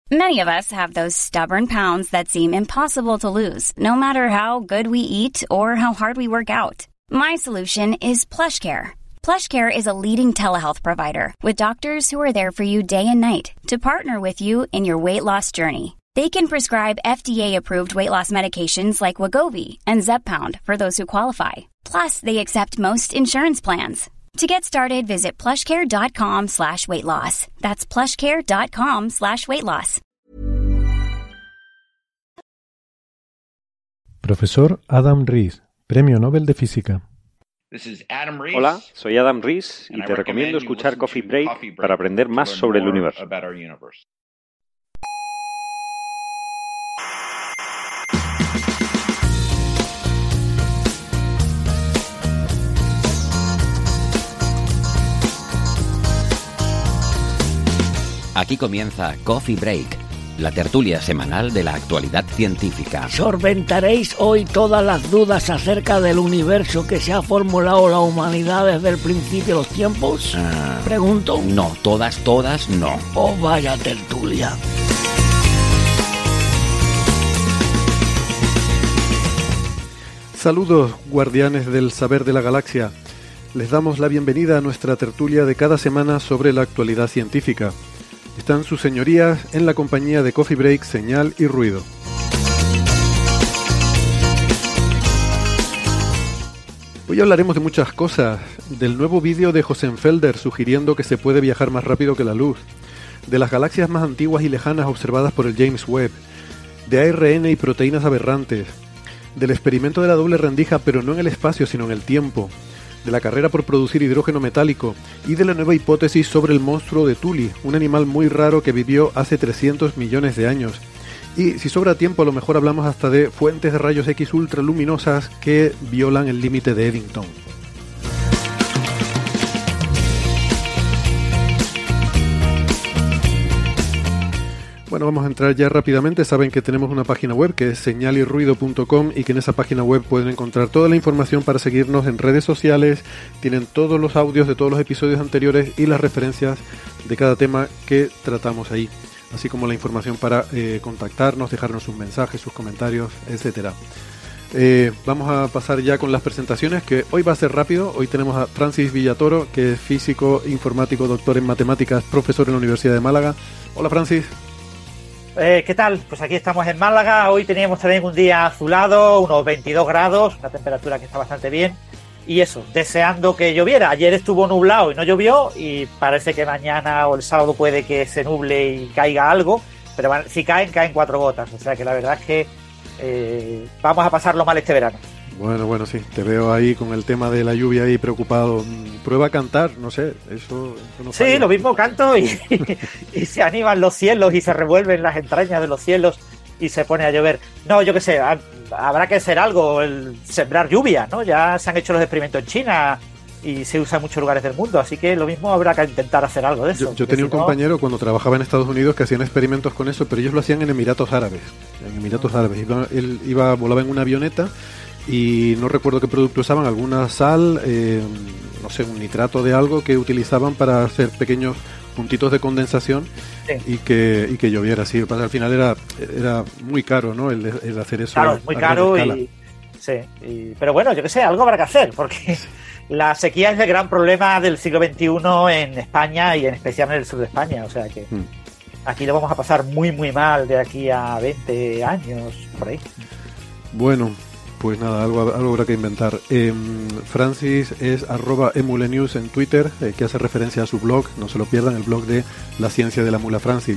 Many of us have those stubborn pounds that seem impossible to lose, no matter how good we eat or how hard we work out. My solution is PlushCare. PlushCare is a leading telehealth provider with doctors who are there for you day and night to partner with you in your weight loss journey. They can prescribe FDA-approved weight loss medications like Wegovy and Zepbound for those who qualify. Plus, they accept most insurance plans. To get started, visit plushcare.com/weightloss. That's plushcare.com/weightloss. Profesor Adam Riess, Premio Nobel de Física. Hola, soy Adam Riess y te recomiendo escuchar Coffee Break para aprender más sobre el universo. Aquí comienza Coffee Break, la tertulia semanal de la actualidad científica. ¿Solventaréis hoy todas las dudas acerca del universo que se ha formulado la humanidad desde el principio de los tiempos? Pregunto. No, todas no. Oh, vaya tertulia. Saludos, guardianes del saber de la galaxia. Les damos la bienvenida a nuestra tertulia de cada semana sobre la actualidad científica. Están sus señorías en la compañía de Coffee Break, Señal y Ruido. Hoy hablaremos de muchas cosas, del nuevo vídeo de Hossenfelder sugiriendo que se puede viajar más rápido que la luz, de las galaxias más antiguas y lejanas observadas por el James Webb, de ARN y proteínas aberrantes, del experimento de la doble rendija pero no en el espacio sino en el tiempo, de la carrera por producir hidrógeno metálico y de la nueva hipótesis sobre el monstruo de Thule, un animal muy raro que vivió hace 300 millones de años. Y si sobra tiempo a lo mejor hablamos hasta de fuentes de rayos X ultraluminosas que violan el límite de Eddington. Bueno, vamos a entrar ya rápidamente. Saben que tenemos una página web que es señalyrruido.com y que en esa página web pueden encontrar toda la información para seguirnos en redes sociales. Tienen todos los audios de todos los episodios anteriores y las referencias de cada tema que tratamos ahí, así como la información para contactarnos, dejarnos sus mensajes, sus comentarios, etcétera. Vamos a pasar ya con las presentaciones, que hoy va a ser rápido. Hoy tenemos a Francis Villatoro, que es físico, informático, doctor en matemáticas, profesor en la Universidad de Málaga. Hola, Francis. ¿Qué tal? Pues aquí estamos en Málaga. Hoy teníamos también un día azulado, unos 22 grados, una temperatura que está bastante bien. Y eso, deseando que lloviera. Ayer estuvo nublado y no llovió, y parece que mañana o el sábado puede que se nuble y caiga algo. Pero si caen 4 gotas. O sea que la verdad es que vamos a pasarlo mal este verano. Bueno, sí, te veo ahí con el tema de la lluvia ahí preocupado. Prueba a cantar, no sé, eso no falla. Sí, lo mismo canto y se animan los cielos y se revuelven las entrañas de los cielos y se pone a llover. No, yo qué sé, habrá que hacer algo, sembrar lluvia, ¿no? Ya se han hecho los experimentos en China y se usa en muchos lugares del mundo, así que lo mismo habrá que intentar hacer algo de eso. Yo tenía un compañero cuando trabajaba en Estados Unidos que hacían experimentos con eso, pero ellos lo hacían en Emiratos Árabes. Él volaba en una avioneta y no recuerdo qué producto usaban, alguna sal, no sé, un nitrato de algo que utilizaban para hacer pequeños puntitos de condensación. Sí. y que lloviera así. Al final era muy caro, ¿no? El hacer eso. Claro, es muy caro pero bueno, yo qué sé, algo habrá que hacer, porque la sequía es el gran problema del siglo XXI en España y en especial en el sur de España, o sea que aquí lo vamos a pasar muy muy mal de aquí a 20 años, por ahí. Bueno, pues nada, algo habrá que inventar. Francis es @emulenews en Twitter, que hace referencia a su blog, no se lo pierdan, el blog de la ciencia de la mula Francis.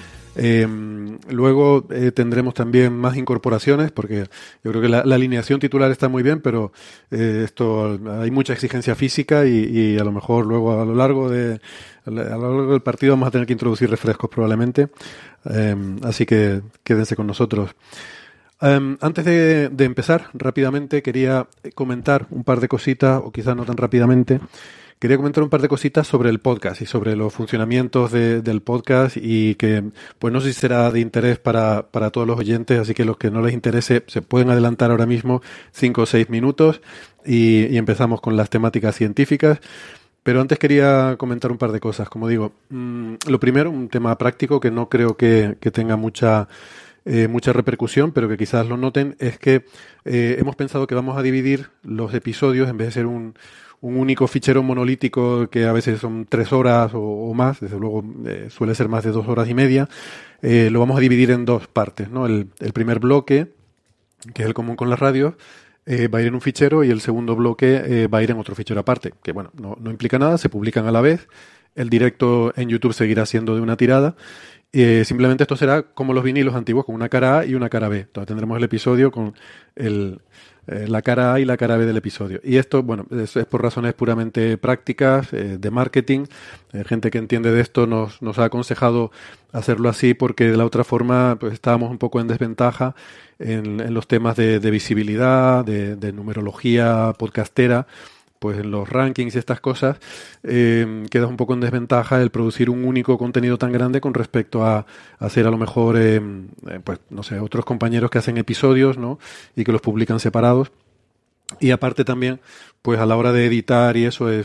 Luego tendremos también más incorporaciones, porque yo creo que la alineación titular está muy bien, pero hay mucha exigencia física y a lo mejor luego a lo largo del partido vamos a tener que introducir refrescos probablemente, así que quédense con nosotros. Antes de empezar, rápidamente quería comentar un par de cositas, o quizás no tan rápidamente. Quería comentar un par de cositas sobre el podcast y sobre los funcionamientos del podcast, y que pues no sé si será de interés para todos los oyentes, así que los que no les interese se pueden adelantar ahora mismo 5 o 6 minutos y empezamos con las temáticas científicas. Pero antes quería comentar un par de cosas. Como digo, lo primero, un tema práctico que no creo que tenga mucha repercusión, pero que quizás lo noten, es que hemos pensado que vamos a dividir los episodios, en vez de ser un único fichero monolítico que a veces son 3 horas o más, desde luego suele ser más de 2 horas y media, lo vamos a dividir en 2 partes, ¿no? El primer bloque, que es el común con las radios, va a ir en un fichero, y el segundo bloque va a ir en otro fichero aparte, que bueno, no implica nada, se publican a la vez. El directo en YouTube seguirá siendo de una tirada. Simplemente esto será como los vinilos antiguos, con una cara A y una cara B. Entonces tendremos el episodio con la cara A y la cara B del episodio. Y esto, bueno, es por razones puramente prácticas, de marketing. Gente que entiende de esto nos ha aconsejado hacerlo así, porque de la otra forma pues estábamos un poco en desventaja en los temas de visibilidad, de numerología podcastera. Pues en los rankings y estas cosas quedas un poco en desventaja el producir un único contenido tan grande con respecto a hacer a lo mejor pues no sé, otros compañeros que hacen episodios, ¿no? Y que los publican separados. Y aparte también, pues a la hora de editar y eso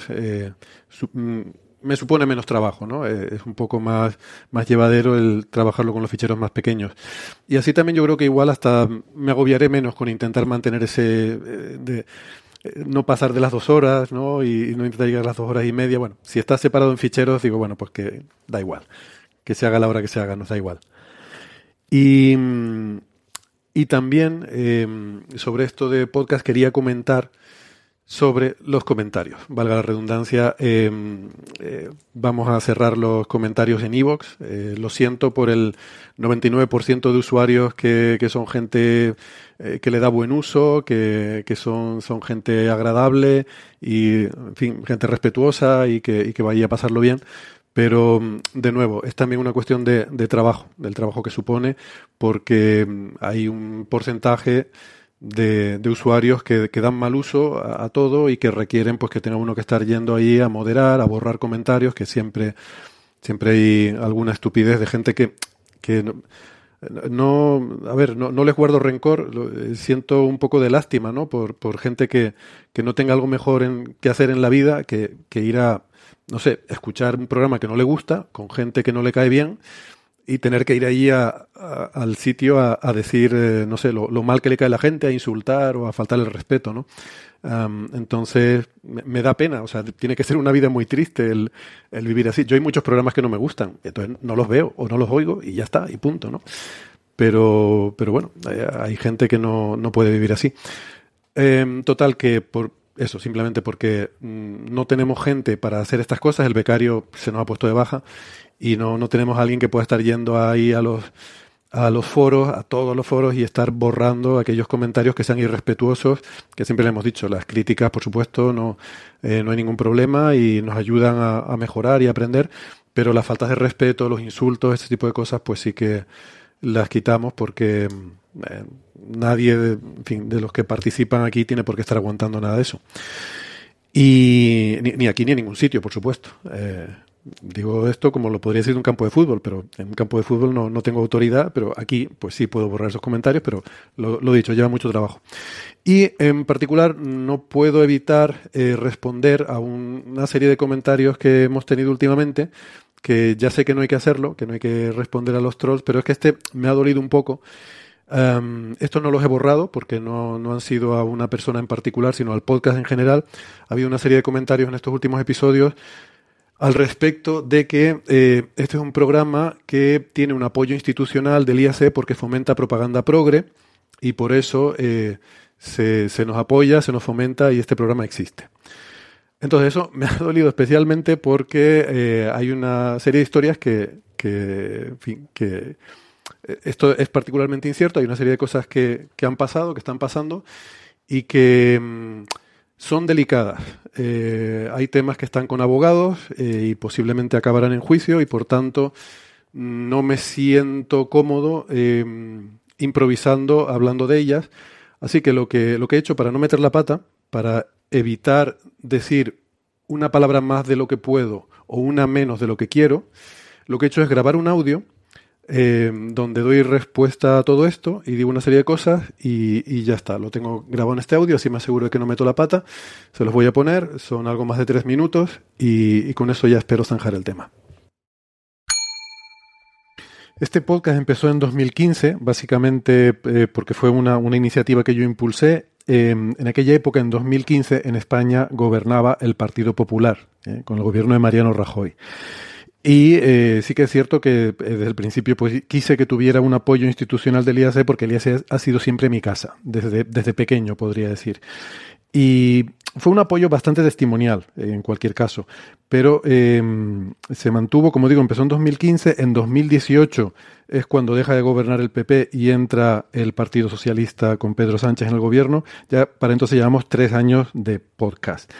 me supone menos trabajo, ¿no? Es un poco más llevadero el trabajarlo con los ficheros más pequeños. Y así también yo creo que igual hasta me agobiaré menos con intentar mantener ese no pasar de las 2 horas, ¿no? Y no intentar llegar a las 2 horas y media. Bueno, si está separado en ficheros, digo, bueno, pues que da igual. Que se haga la hora que se haga, nos da igual. Y también sobre esto de podcast quería comentar sobre los comentarios. Valga la redundancia, vamos a cerrar los comentarios en iVoox. Lo siento por el 99% de usuarios que son gente que le da buen uso, que son gente agradable y, en fin, gente respetuosa y que vaya a pasarlo bien. Pero, de nuevo, es también una cuestión de trabajo, del trabajo que supone, porque hay un porcentaje de usuarios que dan mal uso a todo y que requieren pues que tenga uno que estar yendo ahí a moderar, a borrar comentarios, que siempre hay alguna estupidez de gente que no les guardo rencor, siento un poco de lástima, ¿no? Por gente que no tenga algo mejor que hacer en la vida que ir a, no sé, escuchar un programa que no le gusta, con gente que no le cae bien, y tener que ir ahí al sitio a decir, no sé, lo mal que le cae a la gente, a insultar o a faltarle el respeto, ¿no? Entonces, me da pena, o sea, tiene que ser una vida muy triste el vivir así. Yo hay muchos programas que no me gustan, entonces no los veo o no los oigo y ya está, y punto, ¿no? Pero bueno, hay gente que no puede vivir así. Total, que por eso, simplemente porque no tenemos gente para hacer estas cosas, el becario se nos ha puesto de baja y no tenemos a alguien que pueda estar yendo ahí a los foros, a todos los foros, y estar borrando aquellos comentarios que sean irrespetuosos, que siempre le hemos dicho. Las críticas, por supuesto, no hay ningún problema y nos ayudan a mejorar y a aprender, pero las faltas de respeto, los insultos, este tipo de cosas, pues sí que las quitamos, porque nadie, en fin, de los que participan aquí tiene por qué estar aguantando nada de eso. Y ni aquí ni en ningún sitio, por supuesto. Digo esto como lo podría decir en un campo de fútbol, pero en un campo de fútbol no tengo autoridad, pero aquí pues sí puedo borrar esos comentarios, pero lo dicho, lleva mucho trabajo. Y en particular no puedo evitar responder a una serie de comentarios que hemos tenido últimamente, que ya sé que no hay que hacerlo, que no hay que responder a los trolls, pero es que me ha dolido un poco. Estos no los he borrado porque no han sido a una persona en particular, sino al podcast en general. Ha habido una serie de comentarios en estos últimos episodios al respecto de que este es un programa que tiene un apoyo institucional del IAC porque fomenta propaganda progre, y por eso se nos apoya, se nos fomenta, y este programa existe. Entonces eso me ha dolido especialmente porque hay una serie de historias que en fin, que esto es particularmente incierto. Hay una serie de cosas que han pasado, que están pasando, y que son delicadas. Hay temas que están con abogados y posiblemente acabarán en juicio, y por tanto no me siento cómodo improvisando, hablando de ellas. Así que lo que he hecho, para no meter la pata, para evitar decir una palabra más de lo que puedo o una menos de lo que quiero, lo que he hecho es grabar un audio donde doy respuesta a todo esto y digo una serie de cosas y ya está. Lo tengo grabado en este audio, así me aseguro de que no meto la pata. Se los voy a poner, son algo más de 3 minutos y con eso ya espero zanjar el tema. Este podcast empezó en 2015, básicamente porque fue una iniciativa que yo impulsé. En aquella época, en 2015, en España gobernaba el Partido Popular, con el gobierno de Mariano Rajoy. Y sí que es cierto que desde el principio pues, quise que tuviera un apoyo institucional del IAC porque el IAC ha sido siempre mi casa, desde pequeño podría decir. Y fue un apoyo bastante testimonial en cualquier caso, pero se mantuvo, como digo, empezó en 2015, en 2018 es cuando deja de gobernar el PP y entra el Partido Socialista con Pedro Sánchez en el gobierno. Ya para entonces llevamos 3 años de podcast.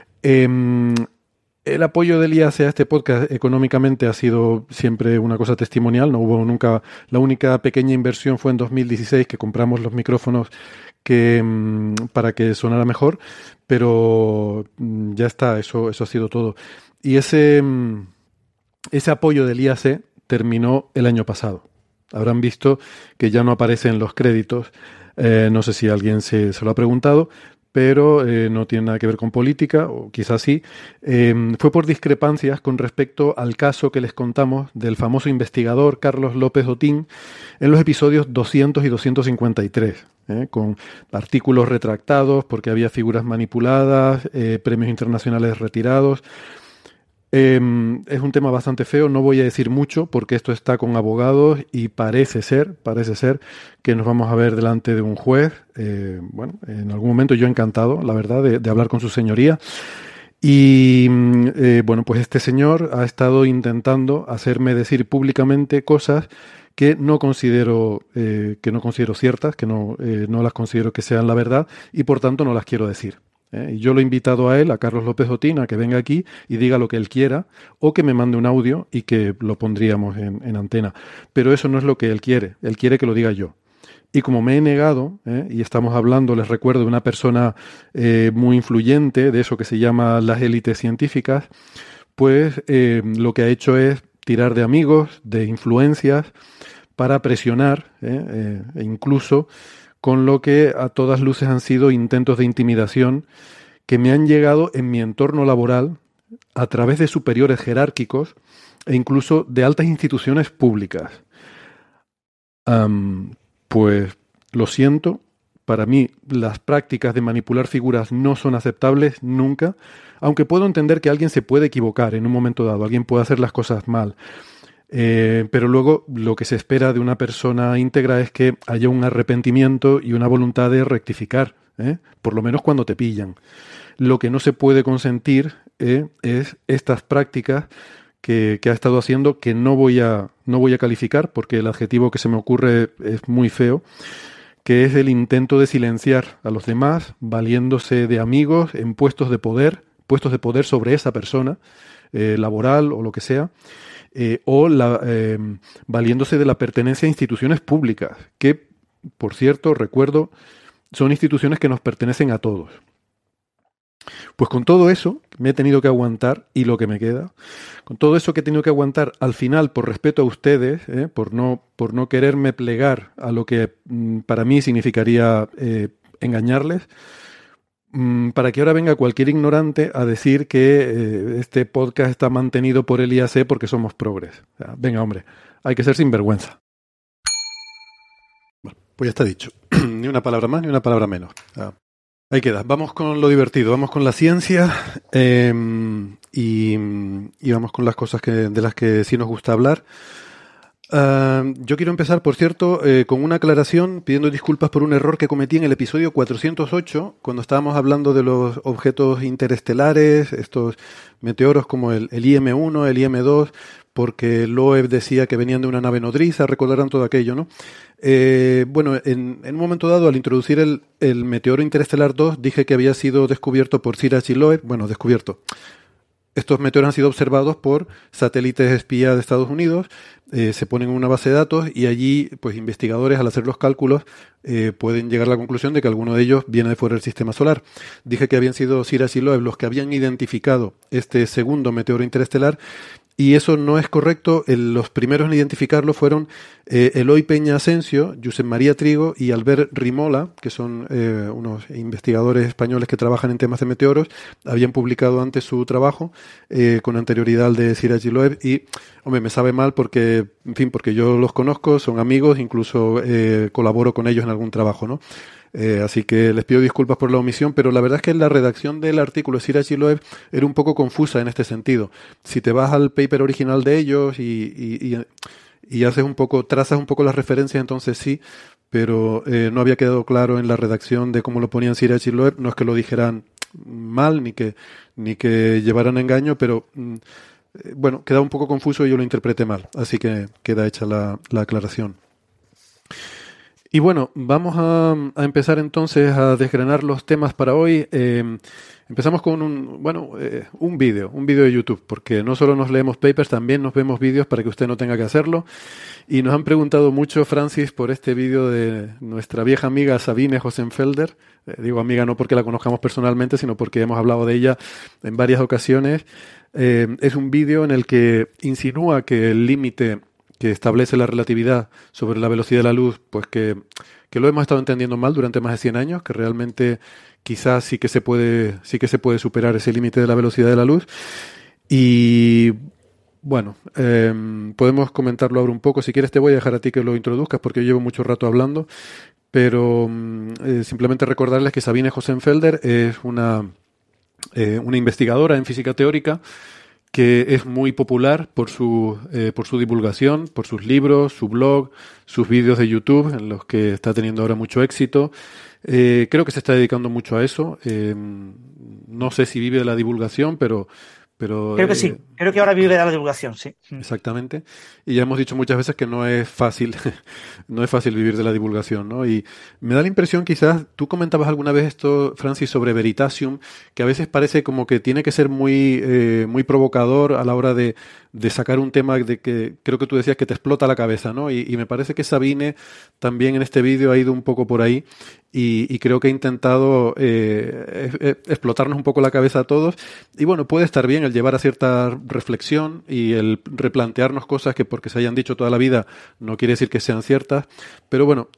El apoyo del IAC a este podcast económicamente ha sido siempre una cosa testimonial, no hubo nunca, la única pequeña inversión fue en 2016 que compramos los micrófonos para que sonara mejor, pero ya está, eso ha sido todo. Y ese apoyo del IAC terminó el año pasado. Habrán visto que ya no aparece en los créditos, no sé si alguien se lo ha preguntado, pero no tiene nada que ver con política, o quizás sí. Fue por discrepancias con respecto al caso que les contamos del famoso investigador Carlos López Otín en los episodios 200 y 253, con artículos retractados porque había figuras manipuladas, premios internacionales retirados. Es un tema bastante feo, no voy a decir mucho porque esto está con abogados y parece ser que nos vamos a ver delante de un juez. Bueno, en algún momento yo encantado, la verdad, de hablar con su señoría. Y bueno, pues este señor ha estado intentando hacerme decir públicamente cosas que no considero ciertas, que no las considero que sean la verdad y por tanto no las quiero decir. Y yo lo he invitado a él, a Carlos López Otín, a que venga aquí y diga lo que él quiera o que me mande un audio y que lo pondríamos en antena. Pero eso no es lo que él quiere que lo diga yo. Y como me he negado, y estamos hablando, les recuerdo, de una persona muy influyente, de eso que se llama las élites científicas, pues lo que ha hecho es tirar de amigos, de influencias, para presionar, e incluso con lo que a todas luces han sido intentos de intimidación que me han llegado en mi entorno laboral a través de superiores jerárquicos e incluso de altas instituciones públicas. Pues lo siento, para mí las prácticas de manipular figuras no son aceptables nunca, aunque puedo entender que alguien se puede equivocar en un momento dado, alguien puede hacer las cosas mal. Pero luego lo que se espera de una persona íntegra es que haya un arrepentimiento y una voluntad de rectificar, por lo menos cuando te pillan. Lo que no se puede consentir es estas prácticas que ha estado haciendo, que no voy a calificar porque el adjetivo que se me ocurre es muy feo, que es el intento de silenciar a los demás valiéndose de amigos en puestos de poder sobre esa persona, laboral o lo que sea. Valiéndose de la pertenencia a instituciones públicas, que, por cierto, recuerdo, son instituciones que nos pertenecen a todos. Pues con todo eso me he tenido que aguantar, y lo que me queda, con todo eso que he tenido que aguantar, al final, por respeto a ustedes, por no quererme plegar a lo que para mí significaría engañarles, para que ahora venga cualquier ignorante a decir que este podcast está mantenido por el IAC porque somos progres. O sea, venga, hombre, hay que ser sinvergüenza. Bueno, pues ya está dicho. Ni una palabra más, ni una palabra menos. O sea, ahí queda. Vamos con lo divertido, vamos con la ciencia y vamos con las cosas de las que sí nos gusta hablar. Yo quiero empezar, por cierto, con una aclaración, pidiendo disculpas por un error que cometí en el episodio 408, cuando estábamos hablando de los objetos interestelares, estos meteoros como el IM-1, el IM-2, porque Loeb decía que venían de una nave nodriza, recordarán todo aquello, ¿no? Bueno, en un momento dado, al introducir el meteoro interestelar 2, dije que había sido descubierto por Siraj y Loeb, bueno, descubierto. Estos meteoros han sido observados por satélites espía de Estados Unidos, se ponen en una base de datos y allí, pues investigadores, al hacer los cálculos, pueden llegar a la conclusión de que alguno de ellos viene de fuera del sistema solar. Dije que habían sido Siraj y Loeb los que habían identificado este segundo meteoro interestelar, y eso no es correcto. Los primeros en identificarlo fueron Eloy Peña Asensio, Josep María Trigo y Albert Rimola, que son unos investigadores españoles que trabajan en temas de meteoros. Habían publicado antes su trabajo con anterioridad al de Siraj y Loeb, y hombre, me sabe mal porque, en fin, porque yo los conozco, son amigos, incluso colaboro con ellos en algún trabajo, ¿no? Así que les pido disculpas por la omisión, pero la verdad es que la redacción del artículo de Siraj y Loeb era un poco confusa en este sentido. Si te vas al paper original de ellos y haces un poco, trazas un poco las referencias, entonces sí, pero no había quedado claro en la redacción de cómo lo ponían Siraj y Loeb. No es que lo dijeran mal ni que llevaran engaño, pero bueno, queda un poco confuso y yo lo interpreté mal, así que queda hecha la aclaración. Y bueno, vamos a empezar entonces a desgranar los temas para hoy. Empezamos con un vídeo de YouTube, porque no solo nos leemos papers, también nos vemos vídeos para que usted no tenga que hacerlo. Y nos han preguntado mucho, Francis, por este vídeo de nuestra vieja amiga Sabine Hossenfelder. Digo amiga no porque la conozcamos personalmente, sino porque hemos hablado de ella en varias ocasiones. Es un vídeo en el que insinúa que el límite que establece la relatividad sobre la velocidad de la luz, pues que lo hemos estado entendiendo mal durante más de 100 años, que realmente quizás sí que se puede superar ese límite de la velocidad de la luz. Y bueno, podemos comentarlo ahora un poco. Si quieres te voy a dejar a ti que lo introduzcas porque yo llevo mucho rato hablando, pero simplemente recordarles que Sabine Hossenfelder es una investigadora en física teórica que es muy popular por su divulgación, por sus libros, su blog, sus vídeos de YouTube, en los que está teniendo ahora mucho éxito. Creo que se está dedicando mucho a eso. No sé si vive de la divulgación, pero creo que sí. Creo que ahora vive de la divulgación, sí. Exactamente. Y ya hemos dicho muchas veces que no es fácil, no es fácil vivir de la divulgación, ¿no? Y me da la impresión, quizás, tú comentabas alguna vez esto, Francis, sobre Veritasium, que a veces parece como que tiene que ser muy provocador a la hora de sacar un tema de que creo que tú decías que te explota la cabeza, ¿no? Y me parece que Sabine también en este vídeo ha ido un poco por ahí y creo que ha intentado explotarnos un poco la cabeza a todos. Y bueno, puede estar bien el llevar a cierta reflexión y el replantearnos cosas que porque se hayan dicho toda la vida no quiere decir que sean ciertas, pero bueno,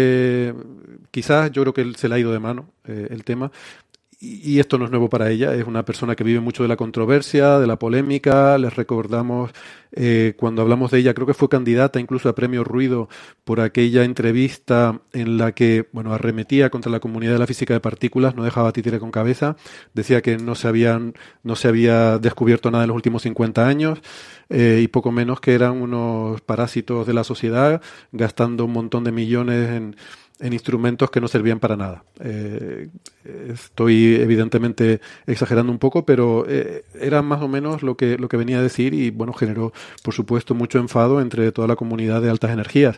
quizás yo creo que se le ha ido de mano el tema. Y esto no es nuevo para ella, es una persona que vive mucho de la controversia, de la polémica. Les recordamos cuando hablamos de ella, creo que fue candidata incluso a Premio Ruido por aquella entrevista en la que, bueno, arremetía contra la comunidad de la física de partículas, no dejaba títere con cabeza, decía que no se había descubierto nada en los últimos 50 años y poco menos que eran unos parásitos de la sociedad, gastando un montón de millones en instrumentos que no servían para nada. Estoy evidentemente exagerando un poco, pero era más o menos lo que venía a decir y bueno, generó por supuesto mucho enfado entre toda la comunidad de altas energías.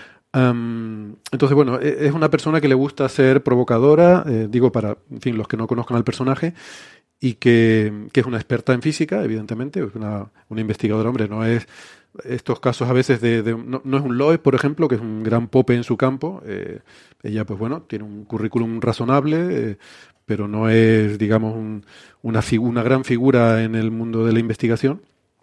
Entonces bueno, es una persona que le gusta ser provocadora, digo para, en fin, los que no conozcan al personaje, y que es una experta en física, evidentemente, es una investigadora, hombre, no es estos casos a veces no es un Loeb, por ejemplo, que es un gran pope en su campo. Ella, pues bueno, tiene un currículum razonable, pero no es, digamos, una gran figura en el mundo de la investigación.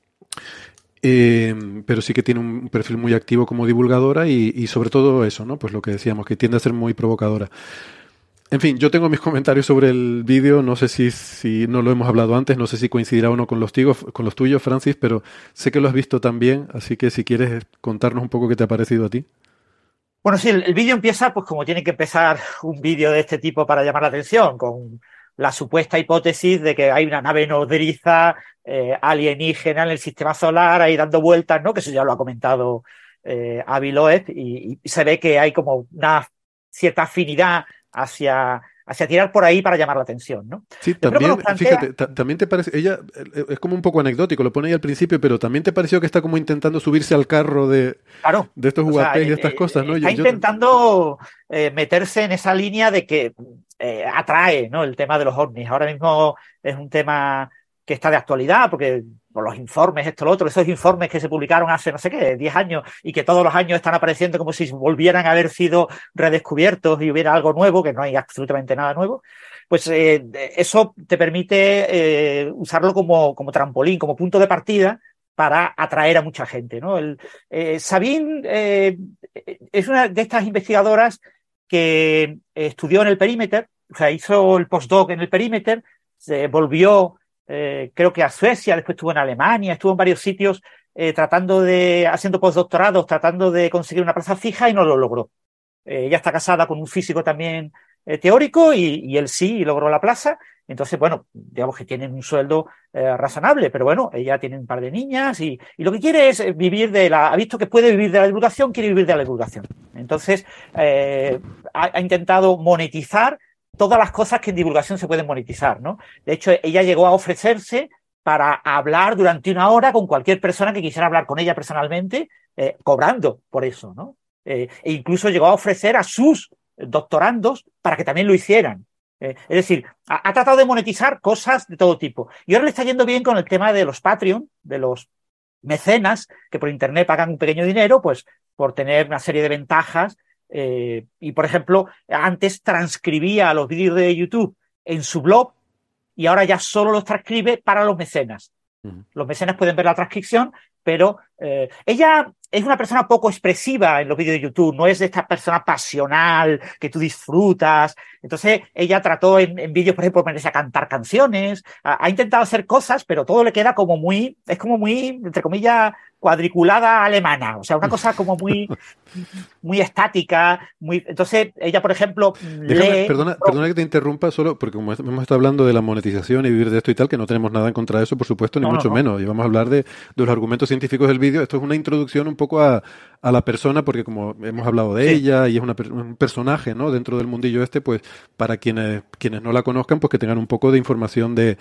Pero sí que tiene un perfil muy activo como divulgadora y sobre todo eso, ¿no? Pues lo que decíamos, que tiende a ser muy provocadora. En fin, yo tengo mis comentarios sobre el vídeo, no sé si no lo hemos hablado antes, no sé si coincidirá o no con los tuyos, Francis, pero sé que lo has visto también, así que si quieres contarnos un poco qué te ha parecido a ti. Bueno, sí, el vídeo empieza pues como tiene que empezar un vídeo de este tipo para llamar la atención, con la supuesta hipótesis de que hay una nave nodriza alienígena en el sistema solar ahí dando vueltas, ¿no? Que eso ya lo ha comentado Avi Loeb, y se ve que hay como una cierta afinidad hacia tirar por ahí para llamar la atención, ¿no? Sí, también, fíjate, también te parece, ella es como un poco anecdótico, lo pone ahí al principio, pero también te pareció que está como intentando subirse al carro de estos UAPs y de estas cosas, ¿no? Está intentando meterse en esa línea de que atrae, ¿no? El tema de los ovnis. Ahora mismo es un tema que está de actualidad, porque por los informes, esto, lo otro, esos informes que se publicaron hace, no sé qué, 10 años y que todos los años están apareciendo como si volvieran a haber sido redescubiertos y hubiera algo nuevo, que no hay absolutamente nada nuevo, pues eso te permite usarlo como trampolín, como punto de partida para atraer a mucha gente, ¿no? Sabine es una de estas investigadoras que estudió en el Perimeter, o sea, hizo el postdoc en el Perimeter, se volvió, creo que a Suecia, después estuvo en Alemania, estuvo en varios sitios haciendo postdoctorados, tratando de conseguir una plaza fija y no lo logró. Ella está casada con un físico también teórico y él sí logró la plaza. Entonces, bueno, digamos que tienen un sueldo razonable, pero bueno, ella tiene un par de niñas y lo que quiere es ha visto que puede vivir de la divulgación, quiere vivir de la divulgación. Entonces, ha intentado monetizar todas las cosas que en divulgación se pueden monetizar, ¿no? De hecho, ella llegó a ofrecerse para hablar durante 1 hora con cualquier persona que quisiera hablar con ella personalmente, cobrando por eso, ¿no? E incluso llegó a ofrecer a sus doctorandos para que también lo hicieran. Es decir, ha tratado de monetizar cosas de todo tipo. Y ahora le está yendo bien con el tema de los Patreon, de los mecenas, que por internet pagan un pequeño dinero, pues por tener una serie de ventajas. Y, por ejemplo, antes transcribía los vídeos de YouTube en su blog y ahora ya solo los transcribe para los mecenas. Los mecenas pueden ver la transcripción, pero ella es una persona poco expresiva en los vídeos de YouTube, no es de esta persona pasional que tú disfrutas. Entonces ella trató en vídeos, por ejemplo, ponerse a cantar canciones, ha intentado hacer cosas, pero todo le queda como muy, entre comillas, cuadriculada alemana, o sea, una cosa como muy estática, entonces ella, por ejemplo, perdona que te interrumpa, solo porque como hemos estado hablando de la monetización y vivir de esto y tal, que no tenemos nada en contra de eso, por supuesto, ni mucho menos, y vamos a hablar de los argumentos científicos del vídeo. Esto es una introducción un poco a la persona, porque como hemos hablado de ella, y es un personaje, ¿no?, dentro del mundillo pues para quienes no la conozcan, pues que tengan un poco de información de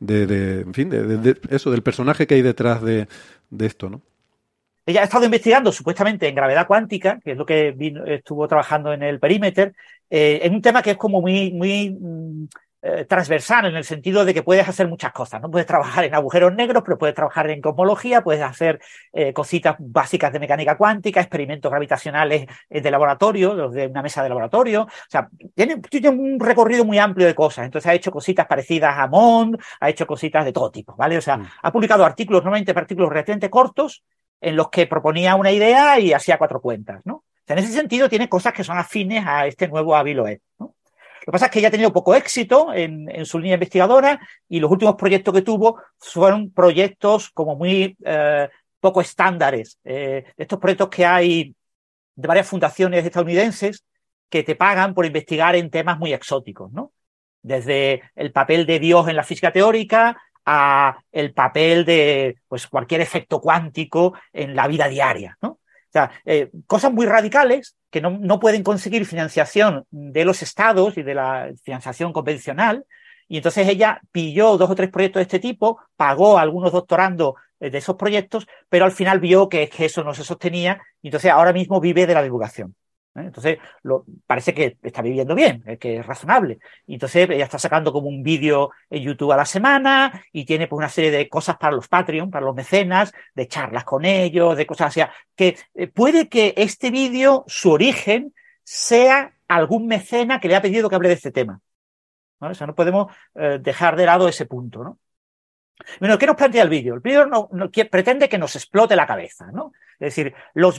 eso, del personaje que hay detrás de esto, ¿no? Ella ha estado investigando supuestamente en gravedad cuántica, que es lo que estuvo trabajando en el Perimeter, en un tema que es como muy transversal, en el sentido de que puedes hacer muchas cosas, ¿no? Puedes trabajar en agujeros negros, pero puedes trabajar en cosmología, puedes hacer cositas básicas de mecánica cuántica, experimentos gravitacionales de laboratorio, los de una mesa de laboratorio. O sea, tiene un recorrido muy amplio de cosas. Entonces ha hecho cositas parecidas a Mond, ha hecho cositas de todo tipo, ¿vale? O sea, ha publicado artículos, normalmente artículos relativamente cortos, en los que proponía una idea y hacía 4 cuentas, ¿no? O sea, en ese sentido tiene cosas que son afines a este nuevo Avi Loeb, ¿no? Lo que pasa es que ella ha tenido poco éxito en su línea investigadora y los últimos proyectos que tuvo fueron proyectos como muy poco estándares. Estos proyectos que hay de varias fundaciones estadounidenses que te pagan por investigar en temas muy exóticos, ¿no? Desde el papel de Dios en la física teórica a el papel de pues cualquier efecto cuántico en la vida diaria, ¿no? O sea, cosas muy radicales que no pueden conseguir financiación de los estados y de la financiación convencional, y entonces ella pilló 2 o 3 proyectos de este tipo, pagó a algunos doctorandos de esos proyectos, pero al final vio que eso no se sostenía, y entonces ahora mismo vive de la divulgación. Entonces, parece que está viviendo bien, que es razonable. Y entonces ella está sacando como un vídeo en YouTube a la semana y tiene pues una serie de cosas para los Patreon, para los mecenas, de charlas con ellos, de cosas así. Que puede que este vídeo, su origen, sea algún mecena que le ha pedido que hable de este tema, ¿vale? O sea, no podemos dejar de lado ese punto, ¿no? Bueno, ¿qué nos plantea el vídeo? El vídeo pretende que nos explote la cabeza, ¿no? Es decir,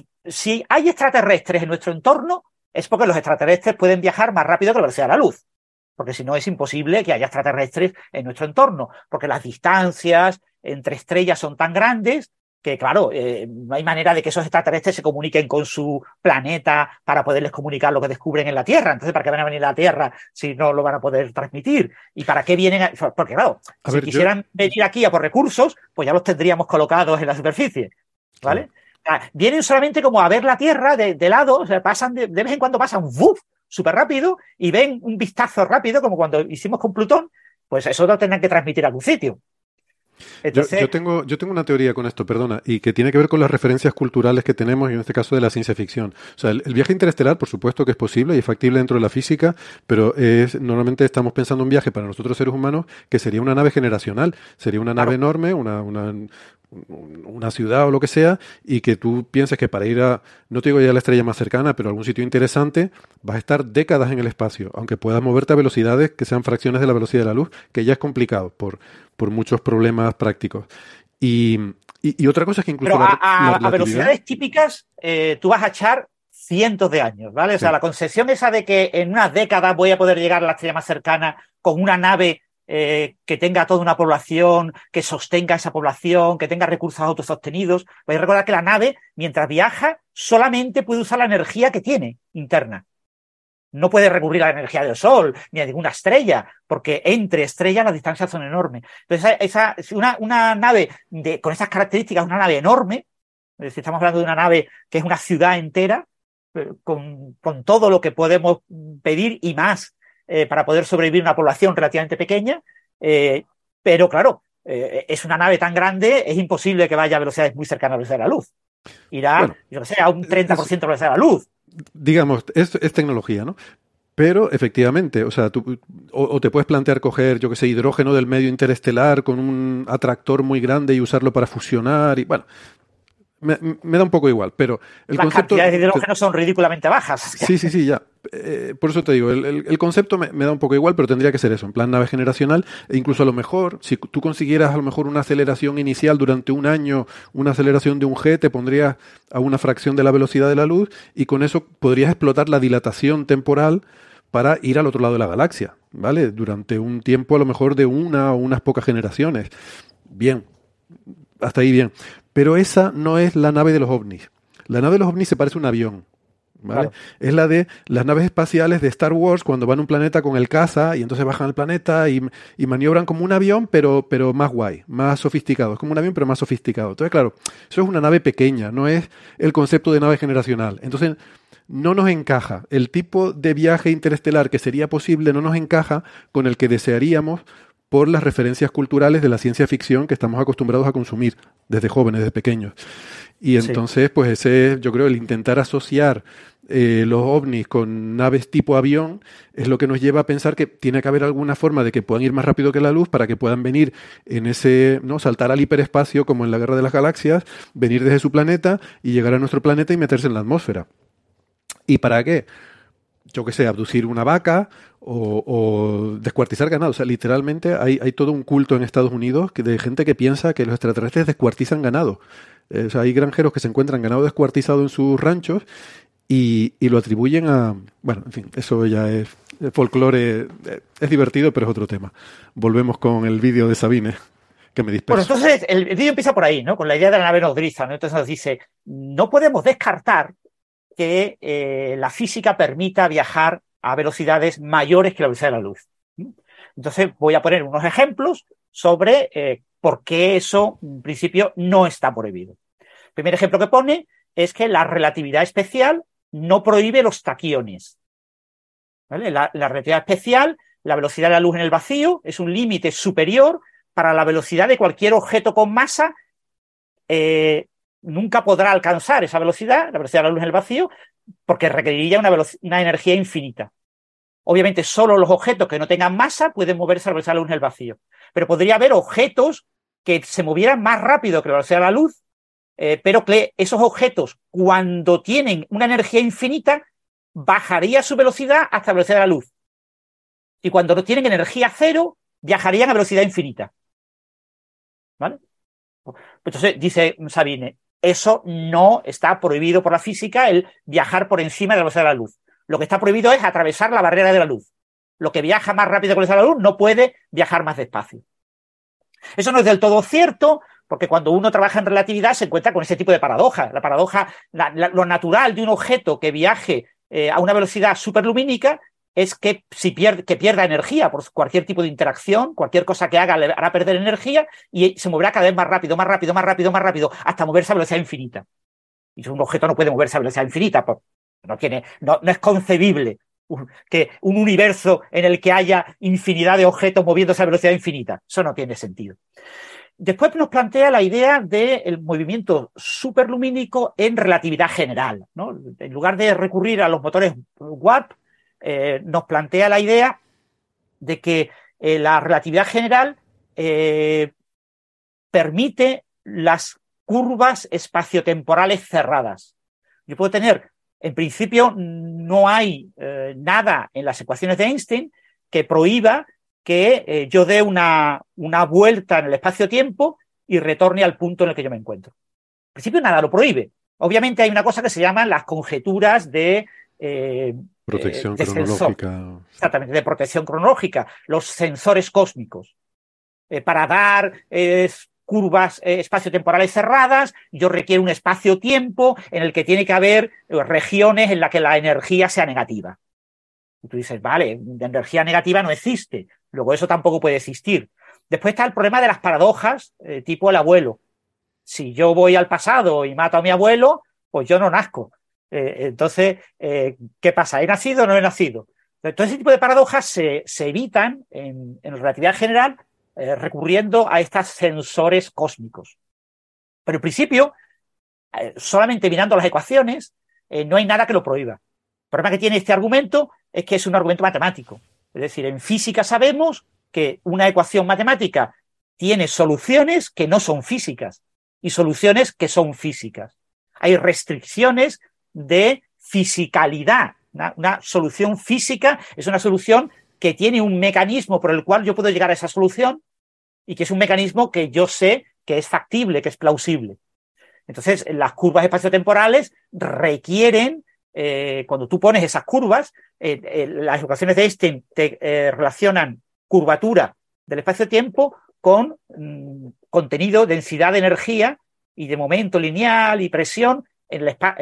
si hay extraterrestres en nuestro entorno, es porque los extraterrestres pueden viajar más rápido que la velocidad de la luz. Porque si no, es imposible que haya extraterrestres en nuestro entorno. Porque las distancias entre estrellas son tan grandes que, claro, no hay manera de que esos extraterrestres se comuniquen con su planeta para poderles comunicar lo que descubren en la Tierra. Entonces, ¿para qué van a venir a la Tierra si no lo van a poder transmitir? ¿Y para qué vienen? Porque, claro, si quisieran venir aquí a por recursos, pues ya los tendríamos colocados en la superficie, ¿vale? Claro. Vienen solamente como a ver la Tierra de lado, o sea, pasan de vez en cuando pasan ¡vuf! Súper rápido y ven un vistazo rápido, como cuando hicimos con Plutón, pues eso lo tendrán que transmitir a algún sitio. Entonces, yo tengo una teoría con esto, perdona, y que tiene que ver con las referencias culturales que tenemos, y en este caso de la ciencia ficción. O sea, el viaje interestelar, por supuesto que es posible y es factible dentro de la física, pero normalmente estamos pensando en un viaje para nosotros seres humanos que sería una nave generacional, sería una nave enorme, una ciudad o lo que sea, y que tú pienses que para ir a, no te digo ya a la estrella más cercana, pero a algún sitio interesante, vas a estar décadas en el espacio, aunque puedas moverte a velocidades que sean fracciones de la velocidad de la luz, que ya es complicado por muchos problemas prácticos. Y otra cosa es que incluso pero la a relatividad, velocidades típicas tú vas a echar cientos de años, ¿vale? O sea, la concepción esa de que en unas décadas voy a poder llegar a la estrella más cercana con una nave que tenga toda una población, que sostenga esa población, que tenga recursos autosostenidos. Vais a recordar que la nave, mientras viaja, solamente puede usar la energía que tiene interna. No puede recurrir a la energía del Sol ni a ninguna estrella, porque entre estrellas las distancias son enormes. Entonces, una nave con esas características, una nave enorme, es decir, estamos hablando de una nave que es una ciudad entera, con todo lo que podemos pedir y más, para poder sobrevivir una población relativamente pequeña, pero claro, es una nave tan grande, es imposible que vaya a velocidades muy cercanas a la velocidad de la luz. Irá, yo no sé, a un 30% de la velocidad de la luz. Digamos, es tecnología, ¿no? Pero efectivamente, o sea, tú o te puedes plantear coger, yo que sé, hidrógeno del medio interestelar con un atractor muy grande y usarlo para fusionar, y bueno, me da un poco igual, pero las cantidades de hidrógeno son ridículamente bajas. Sí, ya. Por eso te digo, el concepto me da un poco igual, pero tendría que ser eso, en plan nave generacional, e incluso a lo mejor, si tú consiguieras a lo mejor una aceleración inicial durante un año, una aceleración de un G, te pondrías a una fracción de la velocidad de la luz, y con eso podrías explotar la dilatación temporal para ir al otro lado de la galaxia, ¿vale? Durante un tiempo a lo mejor de una o unas pocas generaciones. Bien, hasta ahí bien. Pero esa no es la nave de los ovnis. La nave de los ovnis se parece a un avión, ¿vale? Claro. Es la de las naves espaciales de Star Wars cuando van a un planeta con el caza y entonces bajan al planeta y maniobran como un avión, pero más guay, más sofisticado. Es como un avión, pero más sofisticado. Entonces, claro, eso es una nave pequeña, no es el concepto de nave generacional. Entonces, no nos encaja. El tipo de viaje interestelar que sería posible no nos encaja con el que desearíamos por las referencias culturales de la ciencia ficción que estamos acostumbrados a consumir desde jóvenes, desde pequeños. Y entonces, pues ese, yo creo, el intentar asociar los ovnis con naves tipo avión es lo que nos lleva a pensar que tiene que haber alguna forma de que puedan ir más rápido que la luz para que puedan venir en ese, ¿no? Saltar al hiperespacio como en la Guerra de las Galaxias, venir desde su planeta y llegar a nuestro planeta y meterse en la atmósfera. ¿Y para qué? Yo qué sé, abducir una vaca o descuartizar ganado. O sea, literalmente hay todo un culto en Estados Unidos de gente que piensa que los extraterrestres descuartizan ganado. O sea, hay granjeros que se encuentran ganado descuartizado en sus ranchos y lo atribuyen a... Bueno, en fin, eso ya es folclore, es divertido, pero es otro tema. Volvemos con el vídeo de Sabine, que me disperso. Bueno, entonces el vídeo empieza por ahí, ¿no? Con la idea de la nave nodriza, ¿no? Entonces nos dice, no podemos descartar que la física permita viajar a velocidades mayores que la velocidad de la luz. Entonces voy a poner unos ejemplos sobre por qué eso, en principio, no está prohibido. El primer ejemplo que pone es que la relatividad especial no prohíbe los taquiones. ¿Vale? La relatividad especial, la velocidad de la luz en el vacío, es un límite superior para la velocidad de cualquier objeto con masa. Nunca podrá alcanzar esa velocidad, la velocidad de la luz en el vacío, porque requeriría una energía infinita. Obviamente, solo los objetos que no tengan masa pueden moverse a la velocidad de la luz en el vacío. Pero podría haber objetos que se movieran más rápido que la velocidad de la luz, pero que esos objetos, cuando tienen una energía infinita, bajaría su velocidad hasta la velocidad de la luz. Y cuando no tienen energía cero, viajarían a velocidad infinita. ¿Vale? Entonces, dice Sabine, eso no está prohibido por la física, el viajar por encima de la velocidad de la luz. Lo que está prohibido es atravesar la barrera de la luz. Lo que viaja más rápido que la velocidad de la luz no puede viajar más despacio. Eso no es del todo cierto, porque cuando uno trabaja en relatividad se encuentra con ese tipo de paradoja. La paradoja, lo natural de un objeto que viaje a una velocidad superlumínica es que pierda energía por cualquier tipo de interacción, cualquier cosa que haga le hará perder energía y se moverá cada vez más rápido, hasta moverse a velocidad infinita. Y un objeto no puede moverse a velocidad infinita, no es concebible que un universo en el que haya infinidad de objetos moviéndose a velocidad infinita. Eso no tiene sentido. Después nos plantea la idea del movimiento superlumínico en relatividad general, ¿no? En lugar de recurrir a los motores warp, nos plantea la idea de que la relatividad general permite las curvas espaciotemporales cerradas. Yo puedo tener, en principio, no hay nada en las ecuaciones de Einstein que prohíba que yo dé una vuelta en el espacio-tiempo y retorne al punto en el que yo me encuentro. En principio nada lo prohíbe. Obviamente hay una cosa que se llaman las conjeturas de protección cronológica. Exactamente, de protección cronológica, los sensores cósmicos. Para dar curvas espaciotemporales cerradas, yo requiero un espacio-tiempo en el que tiene que haber regiones en las que la energía sea negativa. Y tú dices, vale, la energía negativa no existe. Luego eso tampoco puede existir. Después está el problema de las paradojas, tipo el abuelo. Si yo voy al pasado y mato a mi abuelo, pues yo no nazco. Entonces, ¿qué pasa? ¿He nacido o no he nacido? Entonces, ese tipo de paradojas se evitan en relatividad general recurriendo a estos sensores cósmicos. Pero en principio, solamente mirando las ecuaciones, no hay nada que lo prohíba. El problema que tiene este argumento es que es un argumento matemático. Es decir, en física sabemos que una ecuación matemática tiene soluciones que no son físicas y soluciones que son físicas. Hay restricciones de fisicalidad. Una solución física es una solución que tiene un mecanismo por el cual yo puedo llegar a esa solución y que es un mecanismo que yo sé que es factible, que es plausible. Entonces, las curvas espaciotemporales requieren, cuando tú pones esas curvas, las ecuaciones de Einstein te relacionan curvatura del espacio-tiempo con contenido, densidad de energía y de momento lineal y presión en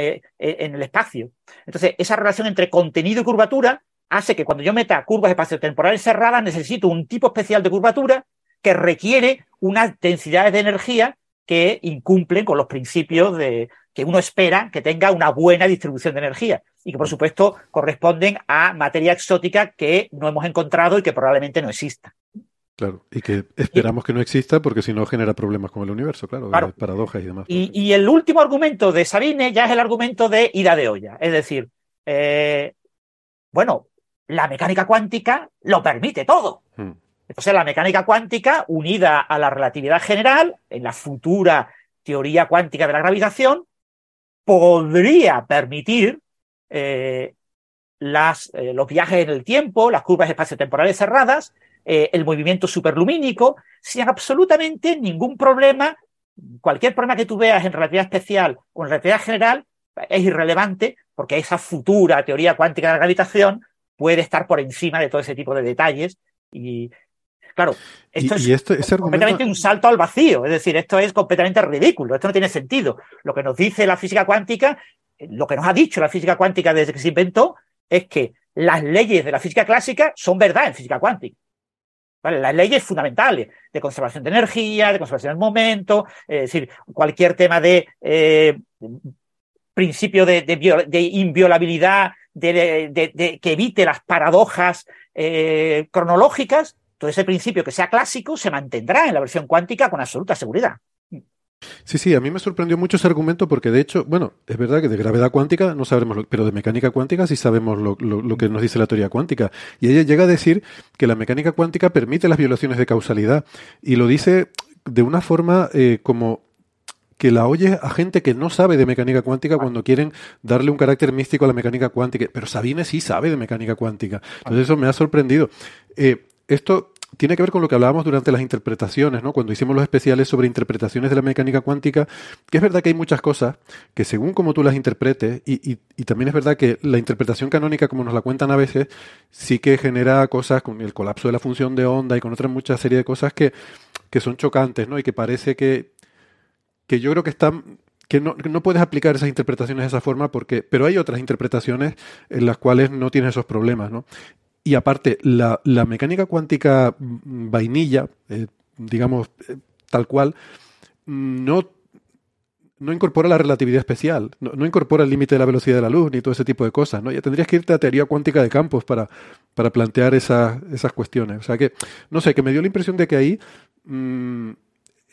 el espacio. Entonces, esa relación entre contenido y curvatura hace que cuando yo meta curvas espaciotemporales cerradas necesito un tipo especial de curvatura que requiere unas densidades de energía que incumplen con los principios de que uno espera que tenga una buena distribución de energía y que, por supuesto, corresponden a materia exótica que no hemos encontrado y que probablemente no exista. Claro, y que esperamos que no exista porque si no genera problemas con el universo, claro. Paradojas y demás. Y el último argumento de Sabine ya es el argumento de ida de olla. Es decir, bueno, la mecánica cuántica lo permite todo. Entonces, la mecánica cuántica, unida a la relatividad general, en la futura teoría cuántica de la gravitación, podría permitir los viajes en el tiempo, las curvas espaciotemporales cerradas, el movimiento superlumínico, sin absolutamente ningún problema. Cualquier problema que tú veas en relatividad especial o en relatividad general es irrelevante porque esa futura teoría cuántica de la gravitación puede estar por encima de todo ese tipo de detalles. Y claro, esto es completamente un salto al vacío. Es decir, esto es completamente ridículo. Esto no tiene sentido. Lo que nos dice la física cuántica, lo que nos ha dicho la física cuántica desde que se inventó, es que las leyes de la física clásica son verdad en física cuántica. ¿Vale? Las leyes fundamentales de conservación de energía, de conservación del momento, es decir, cualquier tema de principio de inviolabilidad, que evite las paradojas cronológicas, todo ese principio que sea clásico se mantendrá en la versión cuántica con absoluta seguridad. Sí, a mí me sorprendió mucho ese argumento porque, de hecho, bueno, es verdad que de gravedad cuántica no sabremos, pero de mecánica cuántica sí sabemos lo que nos dice la teoría cuántica. Y ella llega a decir que la mecánica cuántica permite las violaciones de causalidad y lo dice de una forma como que la oye a gente que no sabe de mecánica cuántica cuando quieren darle un carácter místico a la mecánica cuántica. Pero Sabine sí sabe de mecánica cuántica. Entonces eso me ha sorprendido. Esto tiene que ver con lo que hablábamos durante las interpretaciones, ¿no? Cuando hicimos los especiales sobre interpretaciones de la mecánica cuántica, que es verdad que hay muchas cosas que según como tú las interpretes, y también es verdad que la interpretación canónica, como nos la cuentan a veces, sí que genera cosas con el colapso de la función de onda y con otra mucha serie de cosas que son chocantes, ¿no? Y que parece que yo creo que están... que no puedes aplicar esas interpretaciones de esa forma pero hay otras interpretaciones en las cuales no tienes esos problemas, ¿no? Y aparte, la mecánica cuántica vainilla, digamos, tal cual, no incorpora la relatividad especial, no incorpora el límite de la velocidad de la luz, ni todo ese tipo de cosas, ¿no? Ya tendrías que irte a teoría cuántica de campos para plantear esas cuestiones. O sea que, no sé, que me dio la impresión de que ahí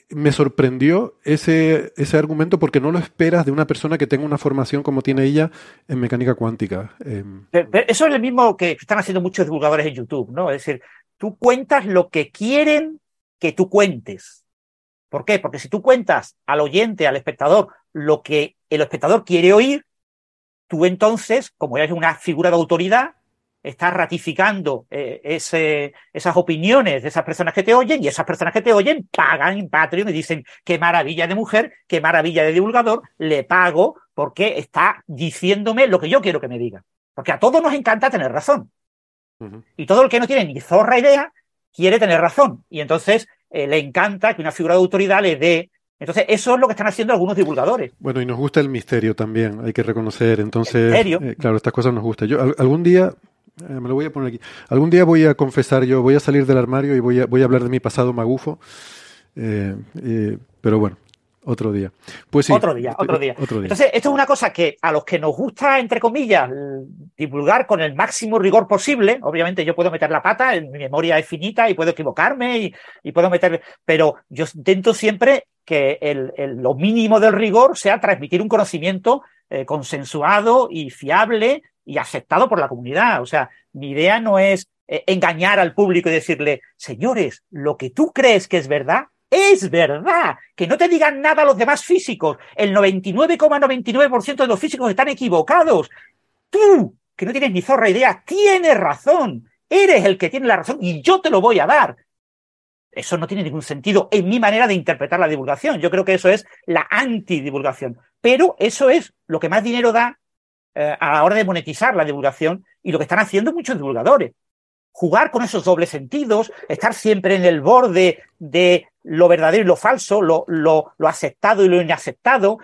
me sorprendió ese argumento porque no lo esperas de una persona que tenga una formación como tiene ella en mecánica cuántica. Pero eso es lo mismo que están haciendo muchos divulgadores en YouTube, ¿no? Es decir, tú cuentas lo que quieren que tú cuentes. ¿Por qué? Porque si tú cuentas al oyente, al espectador, lo que el espectador quiere oír, tú entonces, como eres una figura de autoridad, estás ratificando esas opiniones de esas personas que te oyen, y esas personas que te oyen pagan en Patreon y dicen qué maravilla de mujer, qué maravilla de divulgador, le pago porque está diciéndome lo que yo quiero que me diga. Porque a todos nos encanta tener razón. Y todo el que no tiene ni zorra idea quiere tener razón. Y entonces le encanta que una figura de autoridad le dé. Entonces, eso es lo que están haciendo algunos divulgadores. Bueno, y nos gusta el misterio también, hay que reconocer. Entonces, ¿El misterio? Claro, estas cosas nos gustan. Yo algún día, me lo voy a poner aquí, algún día voy a confesar, yo voy a salir del armario y voy a hablar de mi pasado magufo. Pero bueno, otro día. Pues sí. Otro día. Entonces, esto es una cosa que a los que nos gusta, entre comillas, divulgar con el máximo rigor posible, obviamente yo puedo meter la pata, mi memoria es finita y puedo equivocarme y puedo meter, pero yo intento siempre que lo mínimo del rigor sea transmitir un conocimiento consensuado y fiable y aceptado por la comunidad. O sea, mi idea no es engañar al público y decirle, señores, lo que tú crees que es verdad, que no te digan nada los demás físicos. El 99,99% de los físicos están equivocados. Tú, que no tienes ni zorra idea, tienes razón. Eres el que tiene la razón y yo te lo voy a dar. Eso no tiene ningún sentido en mi manera de interpretar la divulgación. Yo creo que eso es la antidivulgación. Pero eso es lo que más dinero da a la hora de monetizar la divulgación y lo que están haciendo muchos divulgadores. Jugar con esos dobles sentidos, estar siempre en el borde de lo verdadero y lo falso, lo aceptado y lo inaceptado.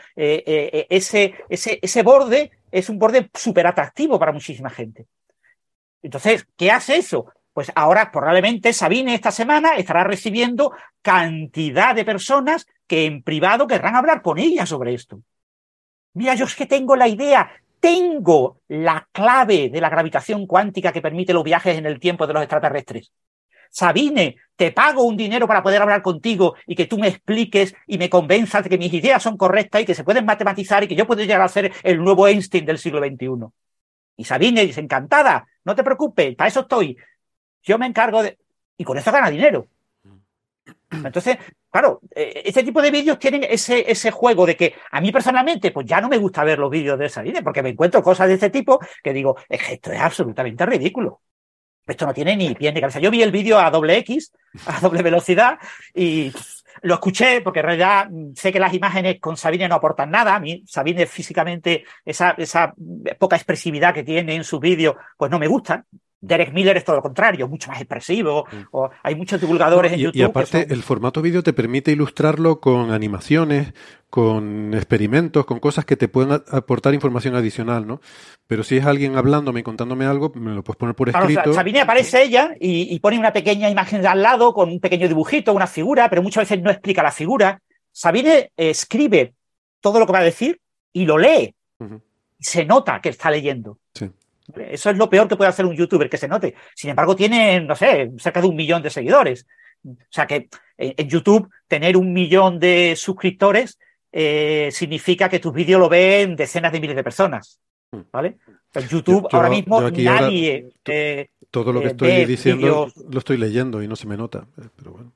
Ese borde es un borde súper atractivo para muchísima gente. Entonces, ¿qué hace eso? Pues ahora probablemente Sabine esta semana estará recibiendo cantidad de personas que en privado querrán hablar con ella sobre esto. Mira, yo es que tengo la idea, tengo la clave de la gravitación cuántica que permite los viajes en el tiempo de los extraterrestres. Sabine, te pago un dinero para poder hablar contigo y que tú me expliques y me convenzas de que mis ideas son correctas y que se pueden matematizar y que yo puedo llegar a ser el nuevo Einstein del siglo XXI. Y Sabine dice, encantada, no te preocupes, para eso estoy. Yo me encargo de... Y con eso gana dinero. Entonces, claro, este tipo de vídeos tienen ese juego de que a mí personalmente, pues ya no me gusta ver los vídeos de Sabine porque me encuentro cosas de este tipo que digo, es que esto es absolutamente ridículo. Esto no tiene ni pie ni cabeza. Yo vi el vídeo a doble X, a doble velocidad, y lo escuché porque en realidad sé que las imágenes con Sabine no aportan nada. A mí Sabine físicamente, esa poca expresividad que tiene en sus vídeos, pues no me gusta. Derek Miller es todo lo contrario, mucho más expresivo. O hay muchos divulgadores en YouTube. Y aparte, el formato vídeo te permite ilustrarlo con animaciones, con experimentos, con cosas que te pueden aportar información adicional, ¿no? Pero si es alguien hablándome y contándome algo, me lo puedes poner por escrito. Claro, o sea, Sabine aparece ella y pone una pequeña imagen de al lado con un pequeño dibujito, una figura, pero muchas veces no explica la figura. Sabine escribe todo lo que va a decir y lo lee. Y se nota que está leyendo. Sí. Eso es lo peor que puede hacer un youtuber, que se note. Sin embargo, tiene, no sé, cerca de 1 millón de seguidores. O sea que en YouTube tener 1 millón de suscriptores significa que tus vídeos lo ven decenas de miles de personas. ¿Vale? En YouTube ahora mismo nadie... todo lo que estoy diciendo lo estoy leyendo y no se me nota. Pero bueno.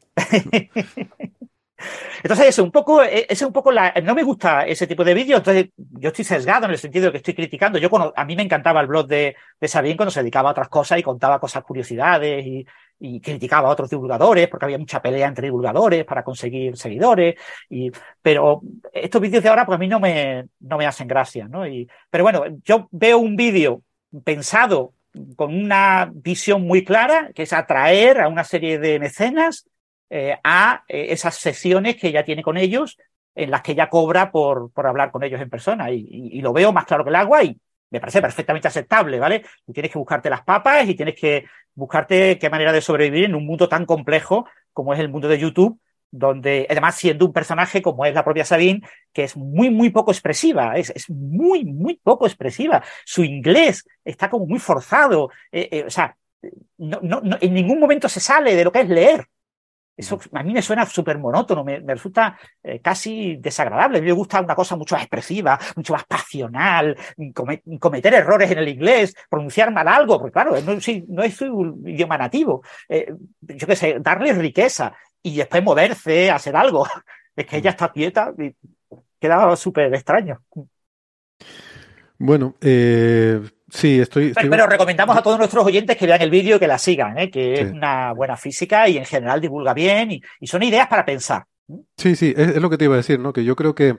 Entonces, ese es un poco no me gusta ese tipo de vídeos. Entonces, yo estoy sesgado en el sentido de que estoy criticando. A mí me encantaba el blog de Sabine cuando se dedicaba a otras cosas y contaba cosas, curiosidades y criticaba a otros divulgadores porque había mucha pelea entre divulgadores para conseguir seguidores. Pero estos vídeos de ahora, pues a mí no me hacen gracia, ¿no? Pero bueno, yo veo un vídeo pensado con una visión muy clara, que es atraer a una serie de mecenas a esas sesiones que ella tiene con ellos, en las que ella cobra por hablar con ellos en persona. Y lo veo más claro que el agua y me parece perfectamente aceptable, ¿vale? Tú tienes que buscarte las papas y tienes que buscarte qué manera de sobrevivir en un mundo tan complejo como es el mundo de YouTube, donde, además, siendo un personaje como es la propia Sabine, que es muy, muy poco expresiva, es muy, muy poco expresiva. Su inglés está como muy forzado. O sea, no, en ningún momento se sale de lo que es leer. Eso a mí me suena súper monótono, me resulta casi desagradable. A mí me gusta una cosa mucho más expresiva, mucho más pasional, cometer errores en el inglés, pronunciar mal algo, porque claro, no es su idioma nativo. Yo qué sé, darle riqueza y después moverse, hacer algo. Es que ella está quieta y queda súper extraño. Bueno, sí, Pero recomendamos a todos nuestros oyentes que vean el vídeo y que la sigan, que es una buena física y en general divulga bien y son ideas para pensar. Sí, es lo que te iba a decir, ¿no? Que yo creo que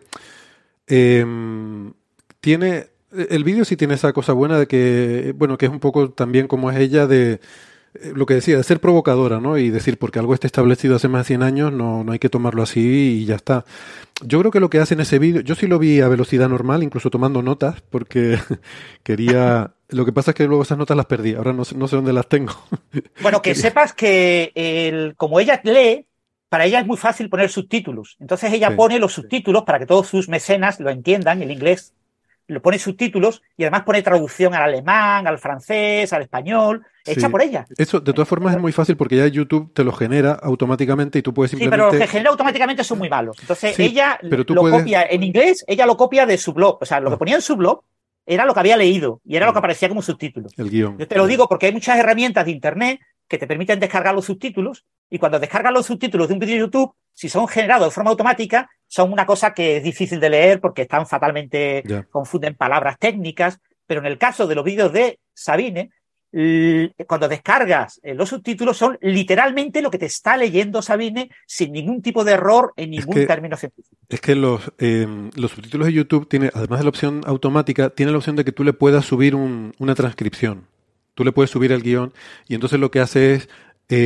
el vídeo sí tiene esa cosa buena de que, bueno, que es un poco también como es ella de lo que decía, de ser provocadora, ¿no? Y decir, porque algo está establecido hace más de 100 años, no hay que tomarlo así y ya está. Yo creo que lo que hace en ese vídeo, yo sí lo vi a velocidad normal, incluso tomando notas, porque quería... Lo que pasa es que luego esas notas las perdí, ahora no sé dónde las tengo. Bueno, que sepas que como ella lee, para ella es muy fácil poner subtítulos. Entonces ella pone los subtítulos para que todos sus mecenas lo entiendan, el inglés, lo pone subtítulos y además pone traducción al alemán, al francés, al español, hecha por ella. Eso, de todas formas, es muy fácil porque ya YouTube te lo genera automáticamente y tú puedes simplemente... Sí, pero los que genera automáticamente son muy malos. Entonces ella copia en inglés, ella lo copia de su blog. O sea, lo que ponía en su blog era lo que había leído y era lo que aparecía como subtítulo. El guión. Yo te lo digo porque hay muchas herramientas de internet que te permiten descargar los subtítulos y cuando descargas los subtítulos de un vídeo de YouTube, si son generados de forma automática, son una cosa que es difícil de leer porque están fatalmente, confunden palabras técnicas, pero en el caso de los vídeos de Sabine, cuando descargas los subtítulos son literalmente lo que te está leyendo Sabine sin ningún tipo de error en ningún término científico. Es que los subtítulos de YouTube, además de la opción automática, tiene la opción de que tú le puedas subir una transcripción. Tú le puedes subir el guión y entonces lo que hace es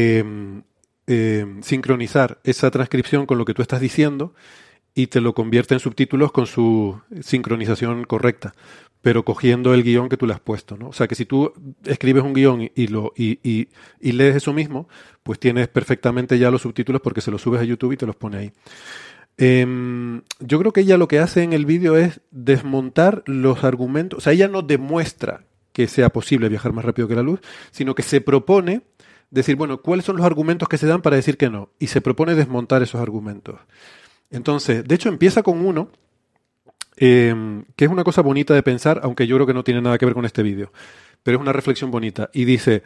sincronizar esa transcripción con lo que tú estás diciendo y te lo convierte en subtítulos con su sincronización correcta, pero cogiendo el guión que tú le has puesto, ¿no? O sea que si tú escribes un guión y lees eso mismo, pues tienes perfectamente ya los subtítulos porque se los subes a YouTube y te los pone ahí. Yo creo que ella lo que hace en el vídeo es desmontar los argumentos. O sea, ella no demuestra que sea posible viajar más rápido que la luz, sino que se propone decir, bueno, ¿cuáles son los argumentos que se dan para decir que no? Y se propone desmontar esos argumentos. Entonces, de hecho, empieza con uno que es una cosa bonita de pensar, aunque yo creo que no tiene nada que ver con este vídeo, pero es una reflexión bonita. Y dice,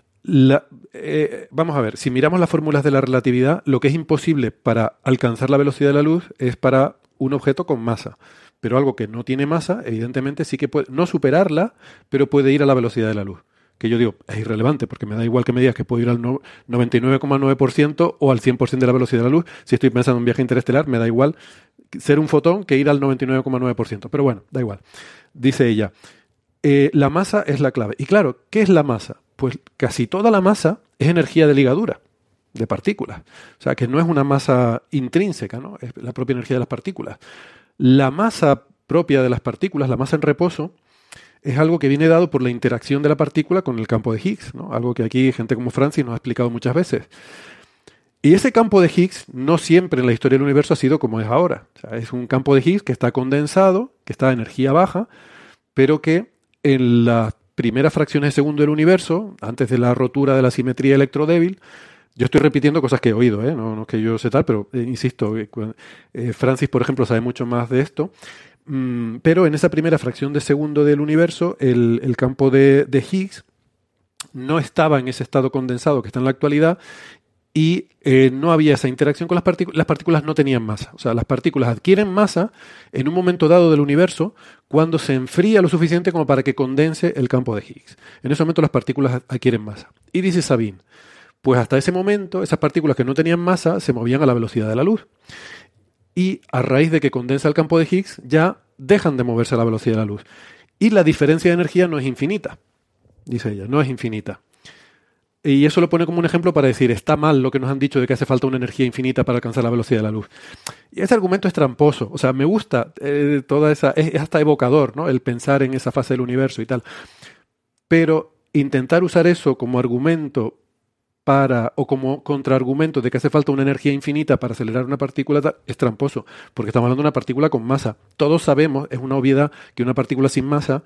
vamos a ver, si miramos las fórmulas de la relatividad, lo que es imposible para alcanzar la velocidad de la luz es para un objeto con masa. Pero algo que no tiene masa, evidentemente sí que puede no superarla, pero puede ir a la velocidad de la luz. Que yo digo, es irrelevante, porque me da igual que me digas que puedo ir al 99,9% o al 100% de la velocidad de la luz. Si estoy pensando en un viaje interestelar, me da igual ser un fotón que ir al 99,9%. Pero bueno, da igual. Dice ella, la masa es la clave. Y claro, ¿qué es la masa? Pues casi toda la masa es energía de ligadura, de partículas. O sea, que no es una masa intrínseca, ¿no? Es la propia energía de las partículas. La masa propia de las partículas, la masa en reposo, es algo que viene dado por la interacción de la partícula con el campo de Higgs, ¿no? Algo que aquí gente como Francis nos ha explicado muchas veces. Y ese campo de Higgs no siempre en la historia del universo ha sido como es ahora. O sea, es un campo de Higgs que está condensado, que está a energía baja, pero que en las primeras fracciones de segundo del universo, antes de la rotura de la simetría electrodébil, yo estoy repitiendo cosas que he oído, no es que yo sé tal, pero insisto, Francis, por ejemplo, sabe mucho más de esto. Pero en esa primera fracción de segundo del universo, el campo de Higgs no estaba en ese estado condensado que está en la actualidad y no había esa interacción con las partículas. Las partículas no tenían masa. O sea, las partículas adquieren masa en un momento dado del universo cuando se enfría lo suficiente como para que condense el campo de Higgs. En ese momento las partículas adquieren masa. Y dice Sabine, pues hasta ese momento esas partículas que no tenían masa se movían a la velocidad de la luz. Y a raíz de que condensa el campo de Higgs, ya dejan de moverse a la velocidad de la luz. Y la diferencia de energía no es infinita, dice ella, no es infinita. Y eso lo pone como un ejemplo para decir, está mal lo que nos han dicho de que hace falta una energía infinita para alcanzar la velocidad de la luz. Y ese argumento es tramposo, o sea, me gusta toda esa, es hasta evocador, ¿no? El pensar en esa fase del universo y tal. Pero intentar usar eso como argumento o como contraargumento de que hace falta una energía infinita para acelerar una partícula es tramposo, porque estamos hablando de una partícula con masa. Todos sabemos, es una obviedad, que una partícula sin masa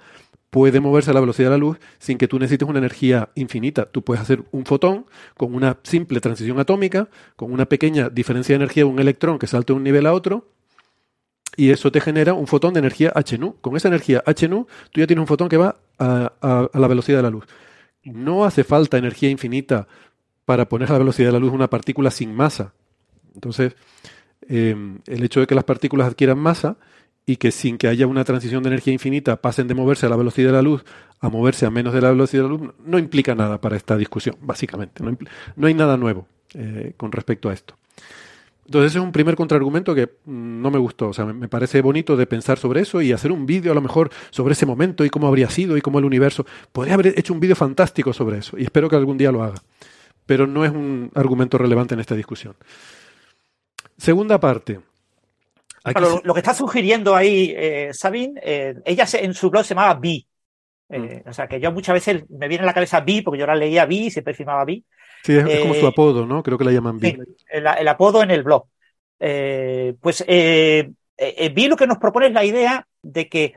puede moverse a la velocidad de la luz sin que tú necesites una energía infinita. Tú puedes hacer un fotón con una simple transición atómica, con una pequeña diferencia de energía de un electrón que salta de un nivel a otro, y eso te genera un fotón de energía h-nu. Con esa energía h-nu, tú ya tienes un fotón que va a la velocidad de la luz. No hace falta energía infinita para poner a la velocidad de la luz una partícula sin masa. Entonces, el hecho de que las partículas adquieran masa y que sin que haya una transición de energía infinita pasen de moverse a la velocidad de la luz a moverse a menos de la velocidad de la luz, no implica nada para esta discusión, básicamente. No hay nada nuevo con respecto a esto. Entonces ese es un primer contraargumento que no me gustó. O sea, me parece bonito de pensar sobre eso y hacer un vídeo a lo mejor sobre ese momento y cómo habría sido y cómo el universo. Podría haber hecho un vídeo fantástico sobre eso y espero que algún día lo haga. Pero no es un argumento relevante en esta discusión. Segunda parte. Lo que está sugiriendo ahí Sabine, ella en su blog se llamaba Bi. O sea, que yo muchas veces me viene a la cabeza Bi, porque yo la leía Bi y siempre firmaba Bi. Sí, es como su apodo, ¿no? Creo que la llaman Bi. Sí, el apodo en el blog. Bi lo que nos propone es la idea de que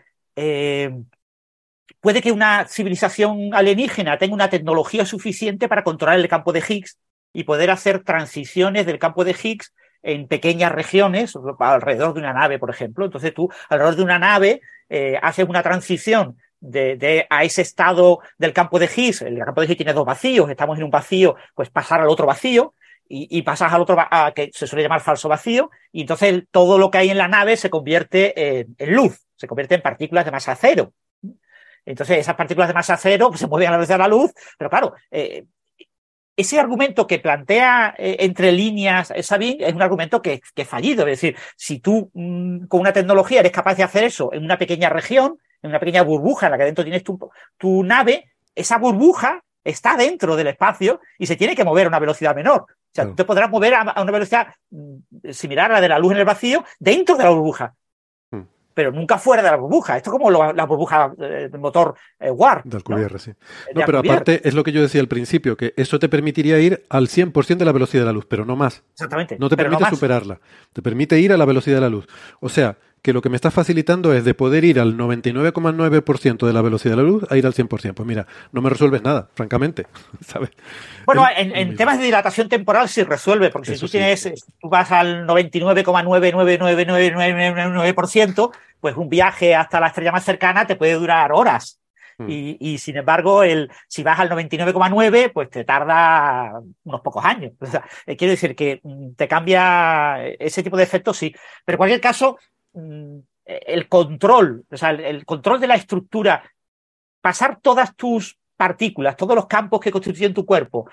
puede que una civilización alienígena tenga una tecnología suficiente para controlar el campo de Higgs y poder hacer transiciones del campo de Higgs en pequeñas regiones, alrededor de una nave, por ejemplo. Entonces tú, alrededor de una nave, haces una transición a ese estado del campo de Higgs. El campo de Higgs tiene dos vacíos, estamos en un vacío, pues pasar al otro vacío y pasas al otro, que se suele llamar falso vacío, y entonces todo lo que hay en la nave se convierte en luz, se convierte en partículas de masa cero. Entonces esas partículas de masa cero pues, se mueven a la velocidad de la luz, pero claro, ese argumento que plantea entre líneas Sabine es un argumento que es fallido. Es decir, si tú con una tecnología eres capaz de hacer eso en una pequeña región, en una pequeña burbuja en la que dentro tienes tu nave, esa burbuja está dentro del espacio y se tiene que mover a una velocidad menor. O sea, tú te podrás mover a una velocidad similar a la de la luz en el vacío dentro de la burbuja, pero nunca fuera de la burbuja. Esto es como la burbuja del motor Warp. De Alcubierre, ¿no? Sí. No, pero aparte es lo que yo decía al principio, que eso te permitiría ir al 100% de la velocidad de la luz, pero no más. Exactamente. No te permite superarla. Te permite ir a la velocidad de la luz. O sea, que lo que me está facilitando es de poder ir al 99,9% de la velocidad de la luz a ir al 100%. Pues mira, no me resuelves nada, francamente, ¿sabes? Bueno, en temas de dilatación temporal sí resuelve, porque si tú vas al 99,9999999%, pues un viaje hasta la estrella más cercana te puede durar horas. Y sin embargo, si vas al 99,9, pues te tarda unos pocos años. O sea, quiero decir que te cambia ese tipo de efectos, sí. Pero en cualquier caso, el control, o sea, el control de la estructura, pasar todas tus partículas, todos los campos que constituyen tu cuerpo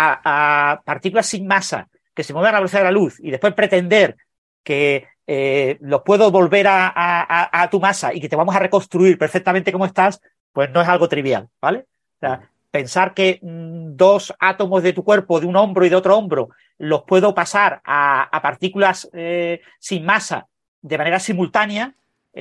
a partículas sin masa que se mueven a la velocidad de la luz y después pretender que los puedo volver a tu masa y que te vamos a reconstruir perfectamente como estás, pues no es algo trivial, ¿vale? O sea, pensar que dos átomos de tu cuerpo, de un hombro y de otro hombro, los puedo pasar a partículas sin masa de manera simultánea,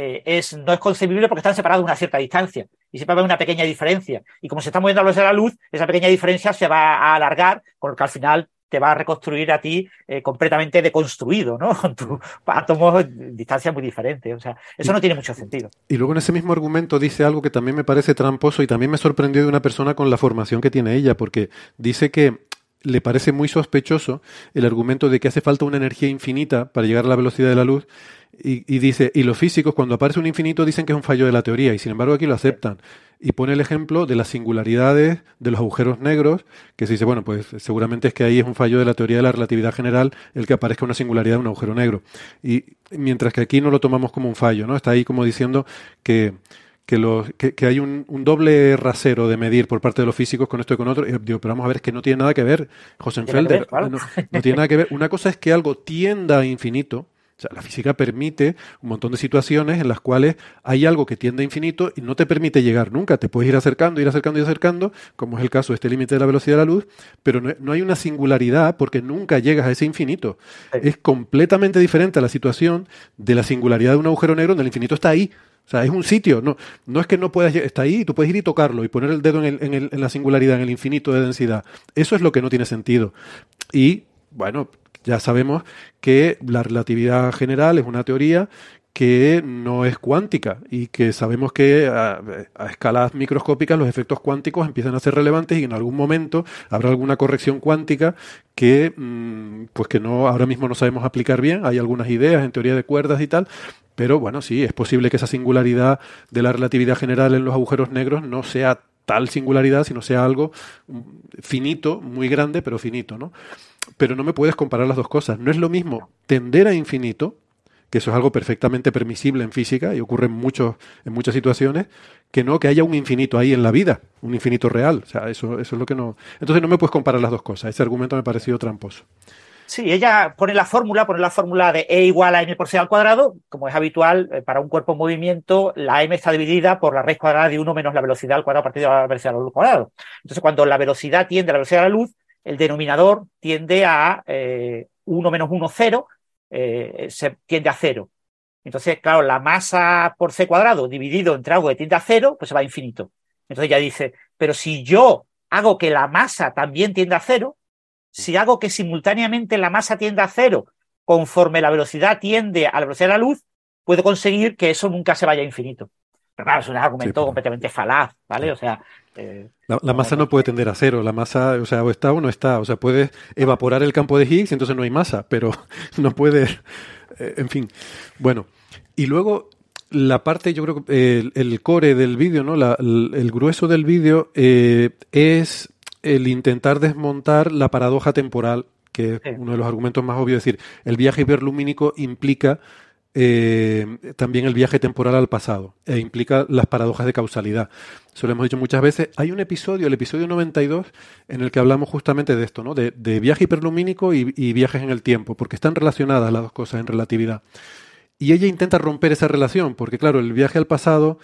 no es concebible porque están separados a una cierta distancia y siempre va a haber una pequeña diferencia. Y como se está moviendo a la velocidad de la luz, esa pequeña diferencia se va a alargar, con lo que al final te va a reconstruir a ti completamente deconstruido, ¿no? Con tus átomos en distancias muy diferentes. O sea, eso no tiene mucho sentido. Y luego en ese mismo argumento dice algo que también me parece tramposo y también me sorprendió de una persona con la formación que tiene ella, porque dice que le parece muy sospechoso el argumento de que hace falta una energía infinita para llegar a la velocidad de la luz y dice, y los físicos cuando aparece un infinito dicen que es un fallo de la teoría y sin embargo aquí lo aceptan y pone el ejemplo de las singularidades de los agujeros negros, que se dice, bueno, pues seguramente es que ahí es un fallo de la teoría de la relatividad general el que aparezca una singularidad de un agujero negro, y mientras que aquí no lo tomamos como un fallo, ¿no? Está ahí como diciendo que hay un doble rasero de medir por parte de los físicos con esto y con otro. Y digo, pero vamos a ver, es que no tiene nada que ver, Josenfelder. No tiene nada que ver. Una cosa es que algo tienda a infinito. O sea, la física permite un montón de situaciones en las cuales hay algo que tiende a infinito y no te permite llegar nunca. Te puedes ir acercando, como es el caso de este límite de la velocidad de la luz, pero no hay una singularidad porque nunca llegas a ese infinito. Sí. Es completamente diferente a la situación de la singularidad de un agujero negro donde el infinito está ahí. O sea, es un sitio, no es que no puedas, está ahí, tú puedes ir y tocarlo y poner el dedo en la singularidad, en el infinito de densidad. Eso es lo que no tiene sentido. Y, bueno, ya sabemos que la relatividad general es una teoría que no es cuántica y que sabemos que a escalas microscópicas los efectos cuánticos empiezan a ser relevantes y en algún momento habrá alguna corrección cuántica que pues que no ahora mismo no sabemos aplicar bien. Hay algunas ideas en teoría de cuerdas y tal, pero bueno, sí, es posible que esa singularidad de la relatividad general en los agujeros negros no sea tal singularidad, sino sea algo finito, muy grande, pero finito, ¿no? Pero no me puedes comparar las dos cosas. No es lo mismo tender a infinito, que eso es algo perfectamente permisible en física y ocurre en muchas situaciones, que no que haya un infinito ahí en la vida, un infinito real. O sea, eso es lo que no... Entonces no me puedes comparar las dos cosas. Ese argumento me ha parecido tramposo. Sí, ella pone la fórmula de E igual a m por c al cuadrado. Como es habitual, para un cuerpo en movimiento, la m está dividida por la raíz cuadrada de 1 menos la velocidad al cuadrado partido de la velocidad de la luz al cuadrado. Entonces, cuando la velocidad tiende a la velocidad de la luz, el denominador tiende a 1 menos 1, 0, se tiende a 0. Entonces, claro, la masa por c cuadrado dividido entre algo que tiende a 0, pues se va a infinito. Entonces ella dice, pero si yo hago que la masa también tienda a 0, si hago que simultáneamente la masa tienda a 0 conforme la velocidad tiende a la velocidad de la luz, puedo conseguir que eso nunca se vaya a infinito. Pero claro, es un argumento completamente falaz, ¿vale? Sí. O sea... La masa no puede tender a 0, la masa, o sea, o está o no está. O sea, puedes evaporar el campo de Higgs y entonces no hay masa, pero no puede... en fin, bueno. Y luego la parte, yo creo que el core del vídeo, ¿no? El grueso del vídeo es el intentar desmontar la paradoja temporal, que es uno de los argumentos más obvios. Es decir, el viaje hiperlumínico implica también el viaje temporal al pasado e implica las paradojas de causalidad. Eso lo hemos dicho muchas veces. Hay un episodio, el episodio 92, en el que hablamos justamente de esto, ¿no? De viaje hiperlumínico y viajes en el tiempo, porque están relacionadas las dos cosas en relatividad. Y ella intenta romper esa relación, porque claro, el viaje al pasado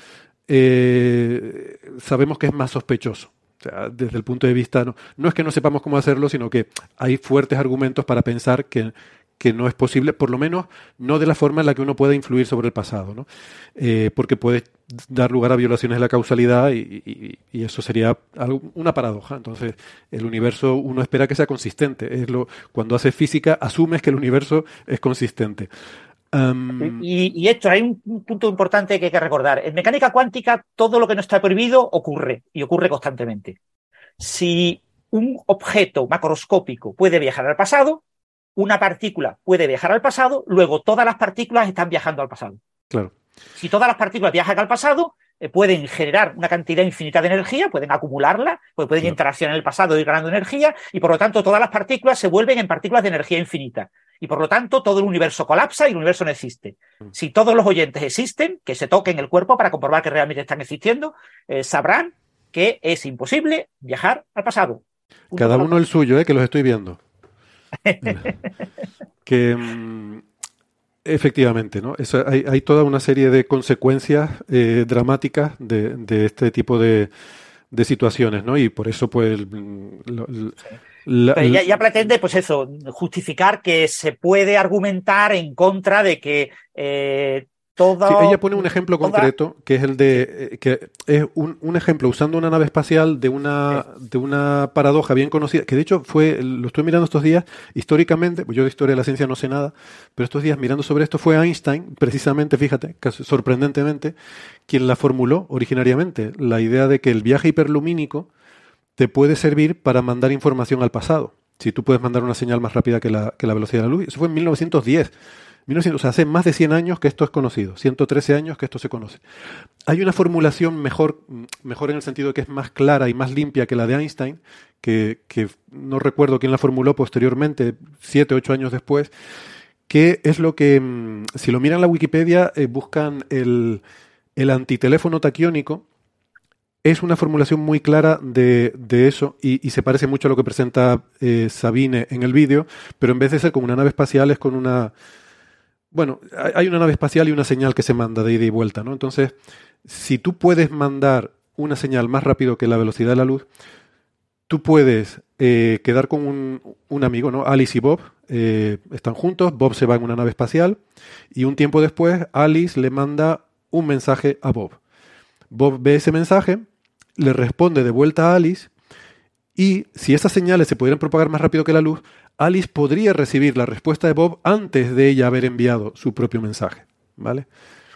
sabemos que es más sospechoso. O sea, desde el punto de vista, no es que no sepamos cómo hacerlo, sino que hay fuertes argumentos para pensar que no es posible, por lo menos no de la forma en la que uno pueda influir sobre el pasado, ¿no? Porque puede dar lugar a violaciones de la causalidad y eso sería una paradoja. Entonces, el universo uno espera que sea consistente. Cuando haces física, asumes que el universo es consistente. Y esto, hay un punto importante que hay que recordar. En mecánica cuántica, todo lo que no está prohibido ocurre, y ocurre constantemente. Si un objeto macroscópico puede viajar al pasado, una partícula puede viajar al pasado, luego todas las partículas están viajando al pasado. Claro. Si todas las partículas viajan al pasado, pueden generar una cantidad infinita de energía, pueden acumularla, pues pueden interaccionar en el pasado y ir ganando energía, y por lo tanto todas las partículas se vuelven en partículas de energía infinita. Y por lo tanto todo el universo colapsa y el universo no existe. Si todos los oyentes existen, que se toquen el cuerpo para comprobar que realmente están existiendo, sabrán que es imposible viajar al pasado. Cada uno el suyo, que los estoy viendo. Que efectivamente, ¿no? Hay toda una serie de consecuencias dramáticas de este tipo de situaciones, ¿no? Y por eso, pues... Ella pretende, pues eso, justificar que se puede argumentar en contra de que todo... Sí, ella pone un ejemplo concreto, que es el de... que es un ejemplo usando una nave espacial de una paradoja bien conocida, que de hecho lo estuve mirando estos días, históricamente, pues yo de historia de la ciencia no sé nada, pero estos días mirando sobre esto fue Einstein, precisamente, fíjate, sorprendentemente, quien la formuló originariamente, la idea de que el viaje hiperlumínico te puede servir para mandar información al pasado. Si tú puedes mandar una señal más rápida que la velocidad de la luz. Eso fue en 1910. O sea, hace más de 100 años que esto es conocido. 113 años que esto se conoce. Hay una formulación mejor en el sentido de que es más clara y más limpia que la de Einstein, que no recuerdo quién la formuló posteriormente, 7, 8 años después, que es lo que, si lo miran en la Wikipedia, buscan el antiteléfono taquiónico. Es una formulación muy clara de eso y se parece mucho a lo que presenta Sabine en el vídeo, pero en vez de ser con una nave espacial es con una... Bueno, hay una nave espacial y una señal que se manda de ida y vuelta, ¿no? Entonces, si tú puedes mandar una señal más rápido que la velocidad de la luz, tú puedes quedar con un amigo, ¿no? Alice y Bob están juntos, Bob se va en una nave espacial y un tiempo después Alice le manda un mensaje a Bob. Bob ve ese mensaje, le responde de vuelta a Alice y si esas señales se pudieran propagar más rápido que la luz, Alice podría recibir la respuesta de Bob antes de ella haber enviado su propio mensaje. ¿vale?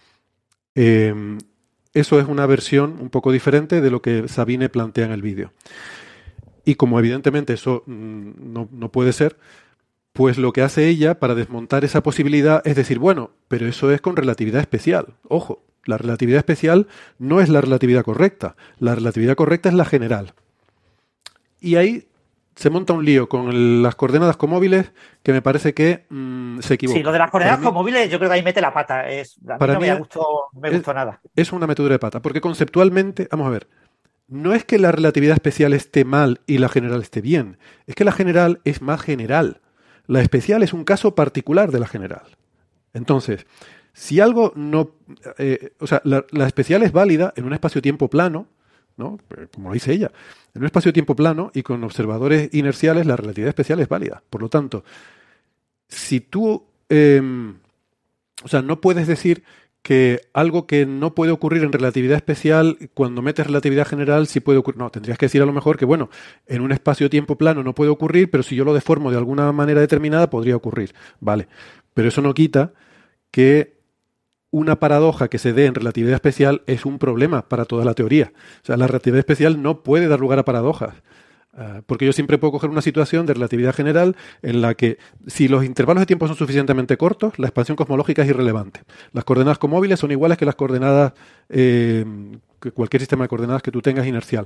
Eso es una versión un poco diferente de lo que Sabine plantea en el vídeo. Y como evidentemente eso no puede ser, pues lo que hace ella para desmontar esa posibilidad es decir, bueno, pero eso es con relatividad especial. Ojo, la relatividad especial no es la relatividad correcta. La relatividad correcta es la general. Y ahí se monta un lío con las coordenadas comóviles que me parece que se equivoca. Sí, lo de las coordenadas comóviles yo creo que ahí mete la pata. No me gustó nada. Es una metedura de pata, porque conceptualmente, vamos a ver, no es que la relatividad especial esté mal y la general esté bien, es que la general es más general. La especial es un caso particular de la general. Entonces, si algo no... la especial es válida en un espacio-tiempo plano, ¿no? Como lo dice ella, en un espacio-tiempo plano y con observadores inerciales la relatividad especial es válida. Por lo tanto, si tú... no puedes decir que algo que no puede ocurrir en relatividad especial, cuando metes relatividad general, sí puede ocurrir. No, tendrías que decir a lo mejor que, bueno, en un espacio-tiempo plano no puede ocurrir, pero si yo lo deformo de alguna manera determinada, podría ocurrir. Vale, pero eso no quita que una paradoja que se dé en relatividad especial es un problema para toda la teoría. O sea, la relatividad especial no puede dar lugar a paradojas. Porque yo siempre puedo coger una situación de relatividad general en la que, si los intervalos de tiempo son suficientemente cortos, la expansión cosmológica es irrelevante. Las coordenadas comóviles son iguales que las coordenadas, que cualquier sistema de coordenadas que tú tengas inercial.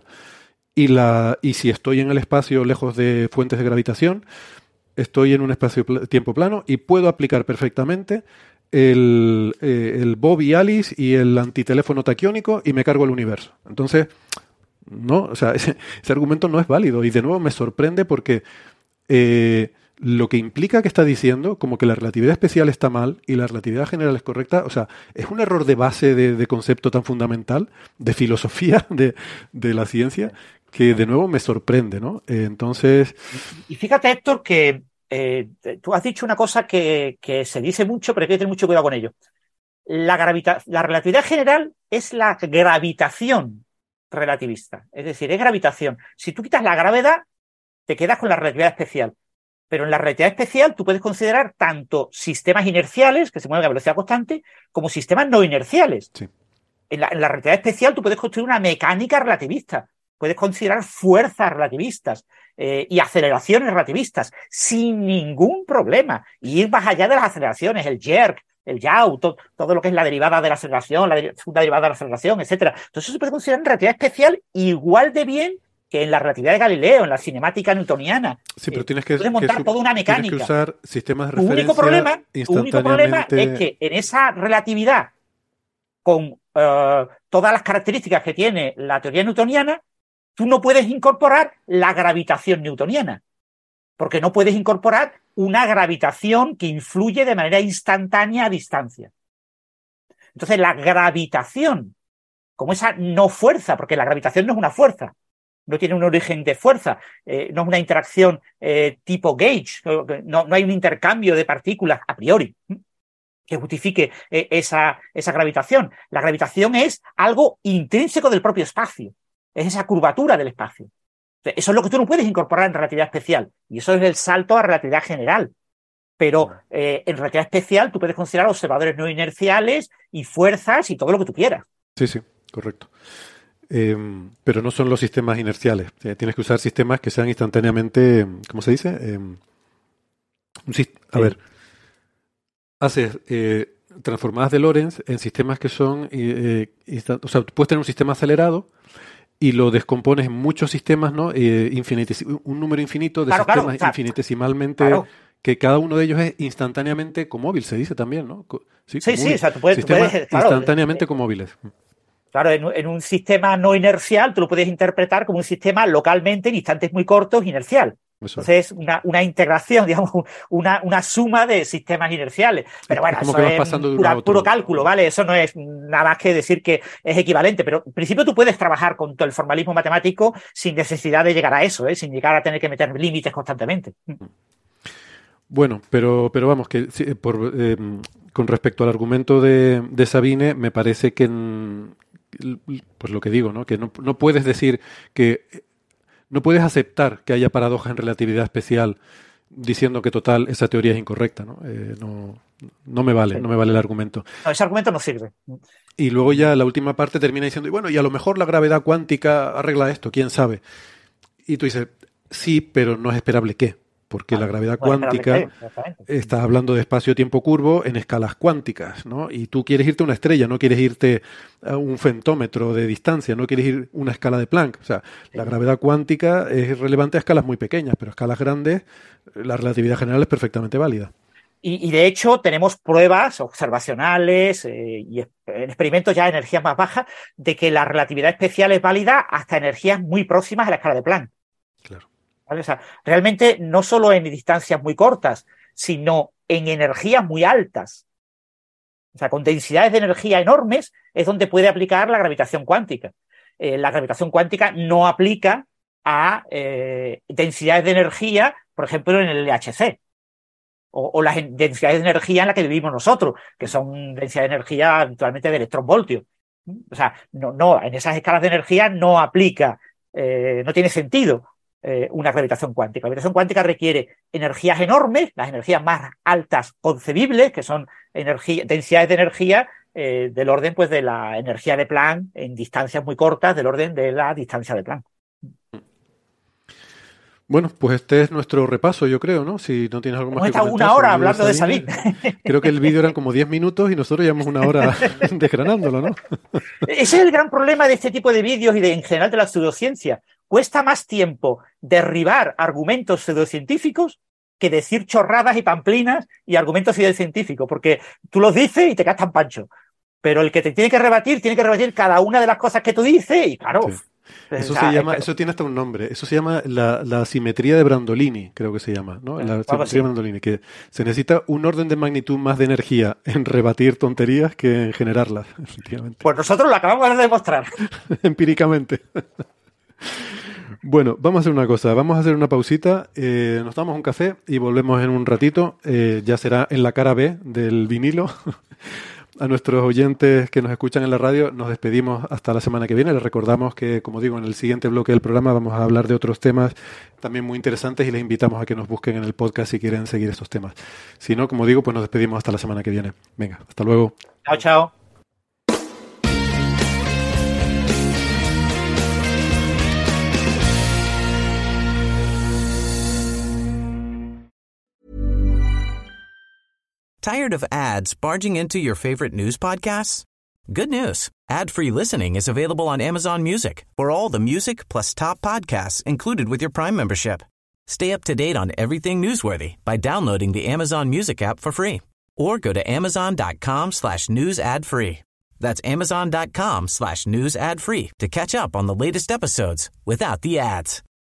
Y si estoy en el espacio lejos de fuentes de gravitación, estoy en un espacio-tiempo plano y puedo aplicar perfectamente el Bob y Alice y el antiteléfono taquiónico y me cargo el universo. Entonces... no, o sea, ese argumento no es válido y de nuevo me sorprende porque lo que implica que está diciendo, como que la relatividad especial está mal y la relatividad general es correcta, o sea, es un error de base de concepto tan fundamental, de filosofía de la ciencia, que de nuevo me sorprende, ¿no? Entonces... Y fíjate, Héctor, que tú has dicho una cosa que se dice mucho, pero hay que tener mucho cuidado con ello. La relatividad general es la gravitación relativista, es decir, es gravitación. Si tú quitas la gravedad, te quedas con la relatividad especial. Pero en la relatividad especial tú puedes considerar tanto sistemas inerciales, que se mueven a velocidad constante, como sistemas no inerciales. Sí. En la relatividad especial tú puedes construir una mecánica relativista, puedes considerar fuerzas relativistas y aceleraciones relativistas sin ningún problema. Y ir más allá de las aceleraciones, el jerk, el yaw, todo lo que es la derivada de la aceleración, la segunda derivada de la aceleración, etcétera. Entonces eso se puede considerar en relatividad especial igual de bien que en la relatividad de Galileo, en la cinemática newtoniana. Sí, pero tienes que montar toda una mecánica. Tienes que usar sistemas de Tu único problema instantáneamente... es que en esa relatividad, con todas las características que tiene la teoría newtoniana, tú no puedes incorporar la gravitación newtoniana, porque no puedes incorporar una gravitación que influye de manera instantánea a distancia. Entonces, la gravitación, como esa no fuerza, porque la gravitación no es una fuerza, no tiene un origen de fuerza, no es una interacción tipo gauge, no hay un intercambio de partículas a priori que justifique esa gravitación. La gravitación es algo intrínseco del propio espacio, es esa curvatura del espacio. Eso es lo que tú no puedes incorporar en relatividad especial, y eso es el salto a relatividad general. Pero en relatividad especial tú puedes considerar observadores no inerciales y fuerzas y todo lo que tú quieras. Sí, correcto. Pero no son los sistemas inerciales. Tienes que usar sistemas que sean instantáneamente, ¿cómo se dice? Haces transformadas de Lorentz en sistemas que son... o sea, puedes tener un sistema acelerado y lo descompones en muchos sistemas, ¿no? Un número infinito de sistemas infinitesimalmente... Claro. Que cada uno de ellos es instantáneamente comóvil, se dice también, ¿no? Sí, o sea, tú puedes instantáneamente comóviles. Claro, en un sistema no inercial tú lo puedes interpretar como un sistema localmente en instantes muy cortos inercial. Entonces es una integración, digamos, una suma de sistemas inerciales. Pero bueno, eso es puro cálculo, ¿vale? Eso no es nada más que decir que es equivalente. Pero en principio tú puedes trabajar con todo el formalismo matemático sin necesidad de llegar a eso, sin llegar a tener que meter límites constantemente. Bueno, pero vamos, que con respecto al argumento de Sabine, me parece que, pues lo que digo, ¿no? Que no puedes decir que... No puedes aceptar que haya paradojas en relatividad especial diciendo que total esa teoría es incorrecta, ¿no? no me vale el argumento. No, ese argumento no sirve. Y luego ya la última parte termina diciendo, y bueno, y a lo mejor la gravedad cuántica arregla esto, quién sabe. Y tú dices, sí, pero no es esperable qué. Porque la gravedad cuántica, estás hablando de espacio-tiempo curvo en escalas cuánticas, ¿no? Y tú quieres irte a una estrella, no quieres irte a un femtómetro de distancia, no quieres ir a una escala de Planck. O sea, la gravedad cuántica es relevante a escalas muy pequeñas, pero a escalas grandes la relatividad general es perfectamente válida. Y de hecho tenemos pruebas observacionales y en experimentos ya de energías más bajas de que la relatividad especial es válida hasta energías muy próximas a la escala de Planck. Claro. ¿Vale? O sea, realmente no solo en distancias muy cortas, sino en energías muy altas. O sea, con densidades de energía enormes es donde puede aplicar la gravitación cuántica. La gravitación cuántica no aplica a densidades de energía, por ejemplo, en el LHC. O las densidades de energía en las que vivimos nosotros, que son densidades de energía habitualmente de electronvoltio. O sea, no, en esas escalas de energía no aplica, no tiene sentido una gravitación cuántica. La gravitación cuántica requiere energías enormes, las energías más altas concebibles, que son densidades de energía del orden pues de la energía de Planck en distancias muy cortas, del orden de la distancia de Planck. Bueno, pues este es nuestro repaso, yo creo, ¿no? Si no tienes algo más que comentar. Una hora hablando de Sabine. Creo que el vídeo eran como 10 minutos y nosotros llevamos una hora desgranándolo, ¿no? Ese es el gran problema de este tipo de vídeos y en general de la pseudociencia. Cuesta más tiempo derribar argumentos pseudocientíficos que decir chorradas y pamplinas y argumentos pseudocientíficos, porque tú los dices y te castan pancho. Pero el que te tiene que rebatir cada una de las cosas que tú dices y claro... Sí. Eso se llama, eso tiene hasta un nombre. Eso se llama la simetría de Brandolini, creo que se llama, ¿no? La simetría de Brandolini, que se necesita un orden de magnitud más de energía en rebatir tonterías que en generarlas, efectivamente. Pues nosotros lo acabamos de demostrar. Empíricamente. Bueno, vamos a hacer una cosa, vamos a hacer una pausita, nos damos un café y volvemos en un ratito, ya será en la cara B del vinilo. A nuestros oyentes que nos escuchan en la radio nos despedimos hasta la semana que viene. Les recordamos que, como digo, en el siguiente bloque del programa vamos a hablar de otros temas también muy interesantes y les invitamos a que nos busquen en el podcast si quieren seguir estos temas. Si no, como digo, pues nos despedimos hasta la semana que viene. Venga, hasta luego. Chao, chao. Tired of ads barging into your favorite news podcasts? Good news. Ad-free listening is available on Amazon Music for all the music plus top podcasts included with your Prime membership. Stay up to date on everything newsworthy by downloading the Amazon Music app for free or go to amazon.com/news ad free. That's amazon.com/news ad free to catch up on the latest episodes without the ads.